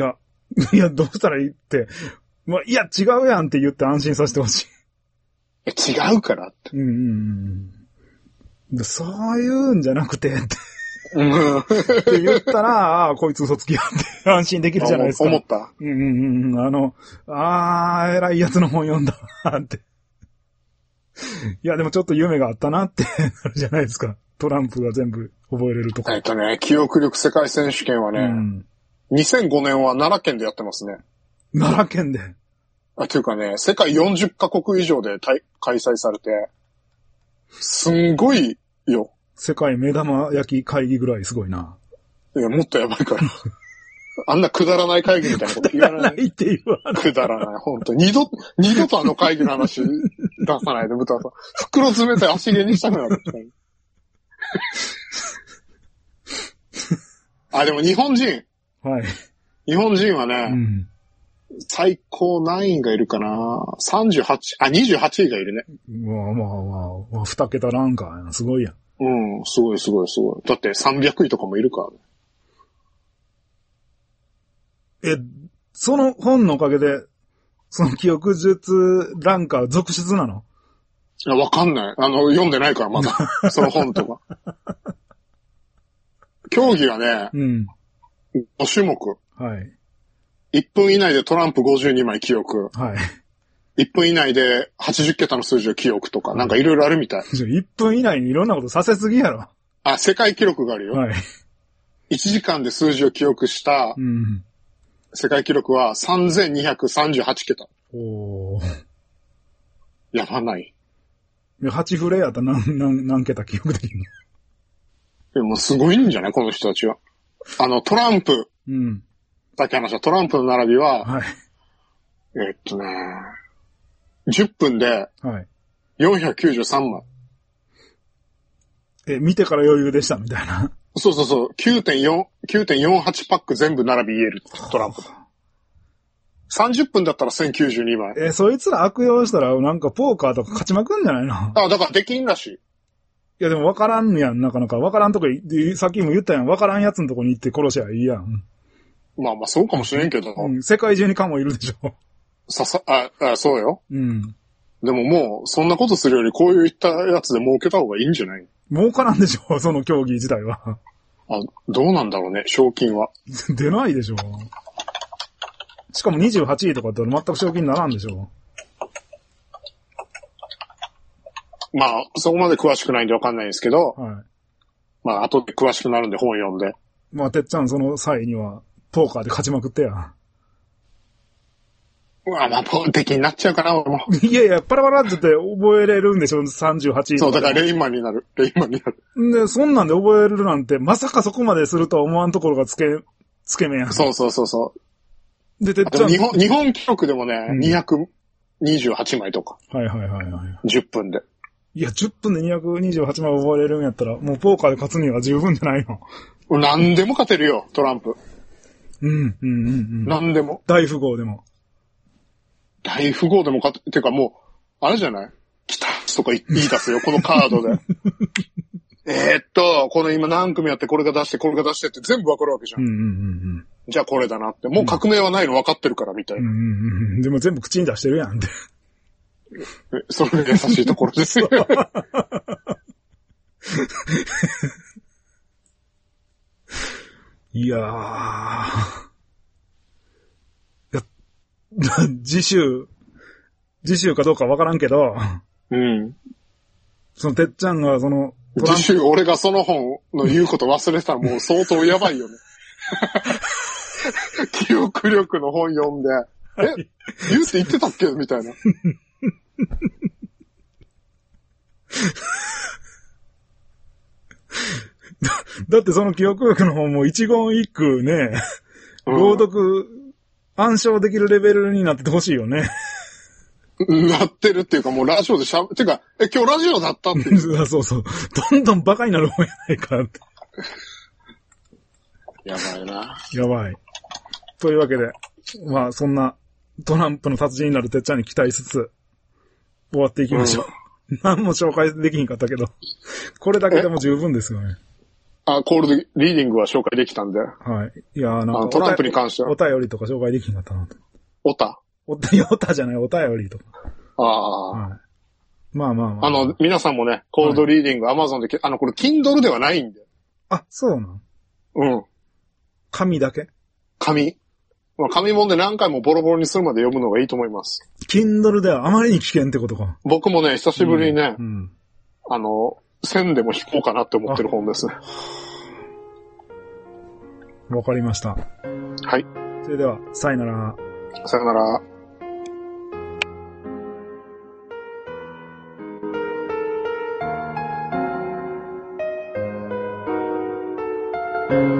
A: いや、どうしたらいいって。まあ、いや、違うやんって言って安心させてほしい。
B: え、違うからって。
A: うんうんうん。そういうんじゃなくてって。
B: うん。
A: って言ったら、ああ、こいつ嘘つきやって安心できるじゃないですか。
B: 思った。
A: うんうんうん。あの、ああ、偉いやつの本読んだわって。いや、でもちょっと夢があったなってなるじゃないですか。トランプが全部覚えれるとか。
B: えっとね、記憶力世界選手権はね、うん、にせんごねんは奈良県でやってますね。
A: 奈良県で。
B: あ、というかね、世界よんじゅっカ国以上で開催されて、すんごいよ。
A: 世界目玉焼き会議ぐらいすごいな。
B: いや、もっとやばいから。あんなくだらない会議みたいなこと言わない。
A: くだらないって言わない。
B: くだらない、ほんと。二度、二度とあの会議の話出さないで、豚さん。袋詰めて足毛にしたくなる。あ、でも日本人。
A: はい。
B: 日本人はね、うん、最高何位がいるかな ?さんじゅうはち、あ、にじゅうはちいがいるね。
A: まあまあまあ、二桁ランカーやな。すごいやん。
B: うん、すごいすごいすごい。だってさんびゃくいとかもいるからね。
A: え、その本のおかげで、その記憶術ランカー続出なの？
B: いや、わかんない。あの、読んでないから、まだ。その本とか。競技はね、うん、ご種目。はい。いっぷん以内でトランプごじゅうにまい記憶。はい。いっぷん以内ではちじゅっけたの数字を記憶とか、はい、なんかいろいろあるみたい。
A: いっぷん以内にいろんなことさせすぎやろ。
B: あ、世界記録があるよ。はい。いちじかんで数字を記憶した、うん、世界記録はさんぜんにひゃくさんじゅうはちけた。おー。やばない。
A: はちフレやったら何、何、何桁記憶できるの？
B: でもすごいんじゃないこの人たちは。あの、トランプ。うん。だけ話はトランプの並びは、はい。えっとね、じゅっぷんで、はい。よんひゃくきゅうじゅうさんまい。
A: え、見てから余裕でしたみたいな。
B: そうそうそう。きゅうてんよん、きゅうてんよんはちパック全部並び言えるトランプ。さんじゅっぷんだったらせんきゅうじゅうにまい。
A: え、そいつら悪用したらなんかポーカーとか勝ちまくんじゃないの？
B: あ、だからできんらしい。
A: いやでも分からんやん、なかなか。分からんとこ、さっきも言ったやん、分からんやつのとこに行って殺しゃいいやん。
B: まあまあそうかもしれんけど。
A: うん、世界中にカモいるでしょ。
B: ささ、あ、あ、そうよ。うん。でももう、そんなことするよりこういったやつで儲けた方がいいんじゃない？
A: 儲からんでしょ、その競技自体は。
B: あ、どうなんだろうね、賞金は。
A: 出ないでしょ。しかもにじゅうはちいとかだったら全く賞金にならんでしょ。
B: まあ、そこまで詳しくないんでわかんないんですけど、はい。まあ、後で詳しくなるんで本読んで。
A: まあ、てっちゃんその際には、ポーカーで勝ちまくってや。
B: うわ、まあ、ポー的になっちゃうかな、俺も。
A: いやいや、パラパラって言って覚えれるんでしょ、さんじゅうはちいとか。
B: そう、だからレインマンになる。レインマンになる。
A: で、そんなんで覚えるなんて、まさかそこまでするとは思わんところがつけ、つけめんやん。
B: そうそうそうそう。
A: で、てっちゃん。
B: 日本、日本記録でもね、うん、にひゃくにじゅうはちまいとか。
A: はいはいはいはい。
B: じゅっぷんで。
A: いや、じゅっぷんでにひゃくにじゅうはちまい覚えれるんやったら、もうポーカーで勝つには十分じゃないの。
B: 何でも勝てるよ、トランプ。
A: うん、うん、うん、うん。
B: 何でも。
A: 大富豪でも。
B: 大富豪でも勝て、てかもう、あれじゃない来たとか言い出すよ、このカードで。えっと、この今何組やってこれが出してこれが出してって全部わかるわけじゃん。うんうんうんうん、じゃあこれだなって。もう革命はないの分かってるからみたいな。うんうん
A: うん、でも全部口に出してるやんって。
B: それが優しいところですよ。
A: いやー。次週、次週かどうかわからんけど。うん。そのてっちゃんがその、
B: 次週俺がその本の言うこと忘れたらもう相当やばいよね。記憶力の本読んで、え、言うって言ってたっけみたいな。
A: だ, だってその記憶力の本も一言一句ね、朗読、暗唱できるレベルになっててほしいよね。
B: なってるっていうかもうラジオでしゃべ、てか、え、今日ラジオだったっていう。
A: そうそう。どんどんバカになる本やないかって。
B: やばいな。
A: やばい。というわけで、まあそんなトランプの達人になるてっちゃんに期待しつつ、終わっていきましょう。うん、何も紹介できひんかったけど、これだけでも十分ですよね。
B: あ、コールドリーディングは紹介できたんで。
A: はい。いや、あの、
B: あのトランプに関しては。
A: お便りとか紹介できなかったなと。
B: おた
A: おた、おたじゃない、お便りとか。
B: ああ、
A: はい。まあまあまあ。
B: あの、皆さんもね、コールドリーディング、アマゾンで、あの、これ、Kindle ではないんで。
A: あ、そうなん
B: うん。
A: 紙だけ
B: 紙。まあ、紙もんで何回もボロボロにするまで読むのがいいと思います。
A: Kindle ではあまりに危険ってことか。
B: 僕もね、久しぶりにね、
A: うんうん、
B: あの、線でも引こうかなって思ってる本ですね。
A: わかりました。
B: はい。
A: それでは、さよなら。
B: さよなら。うん。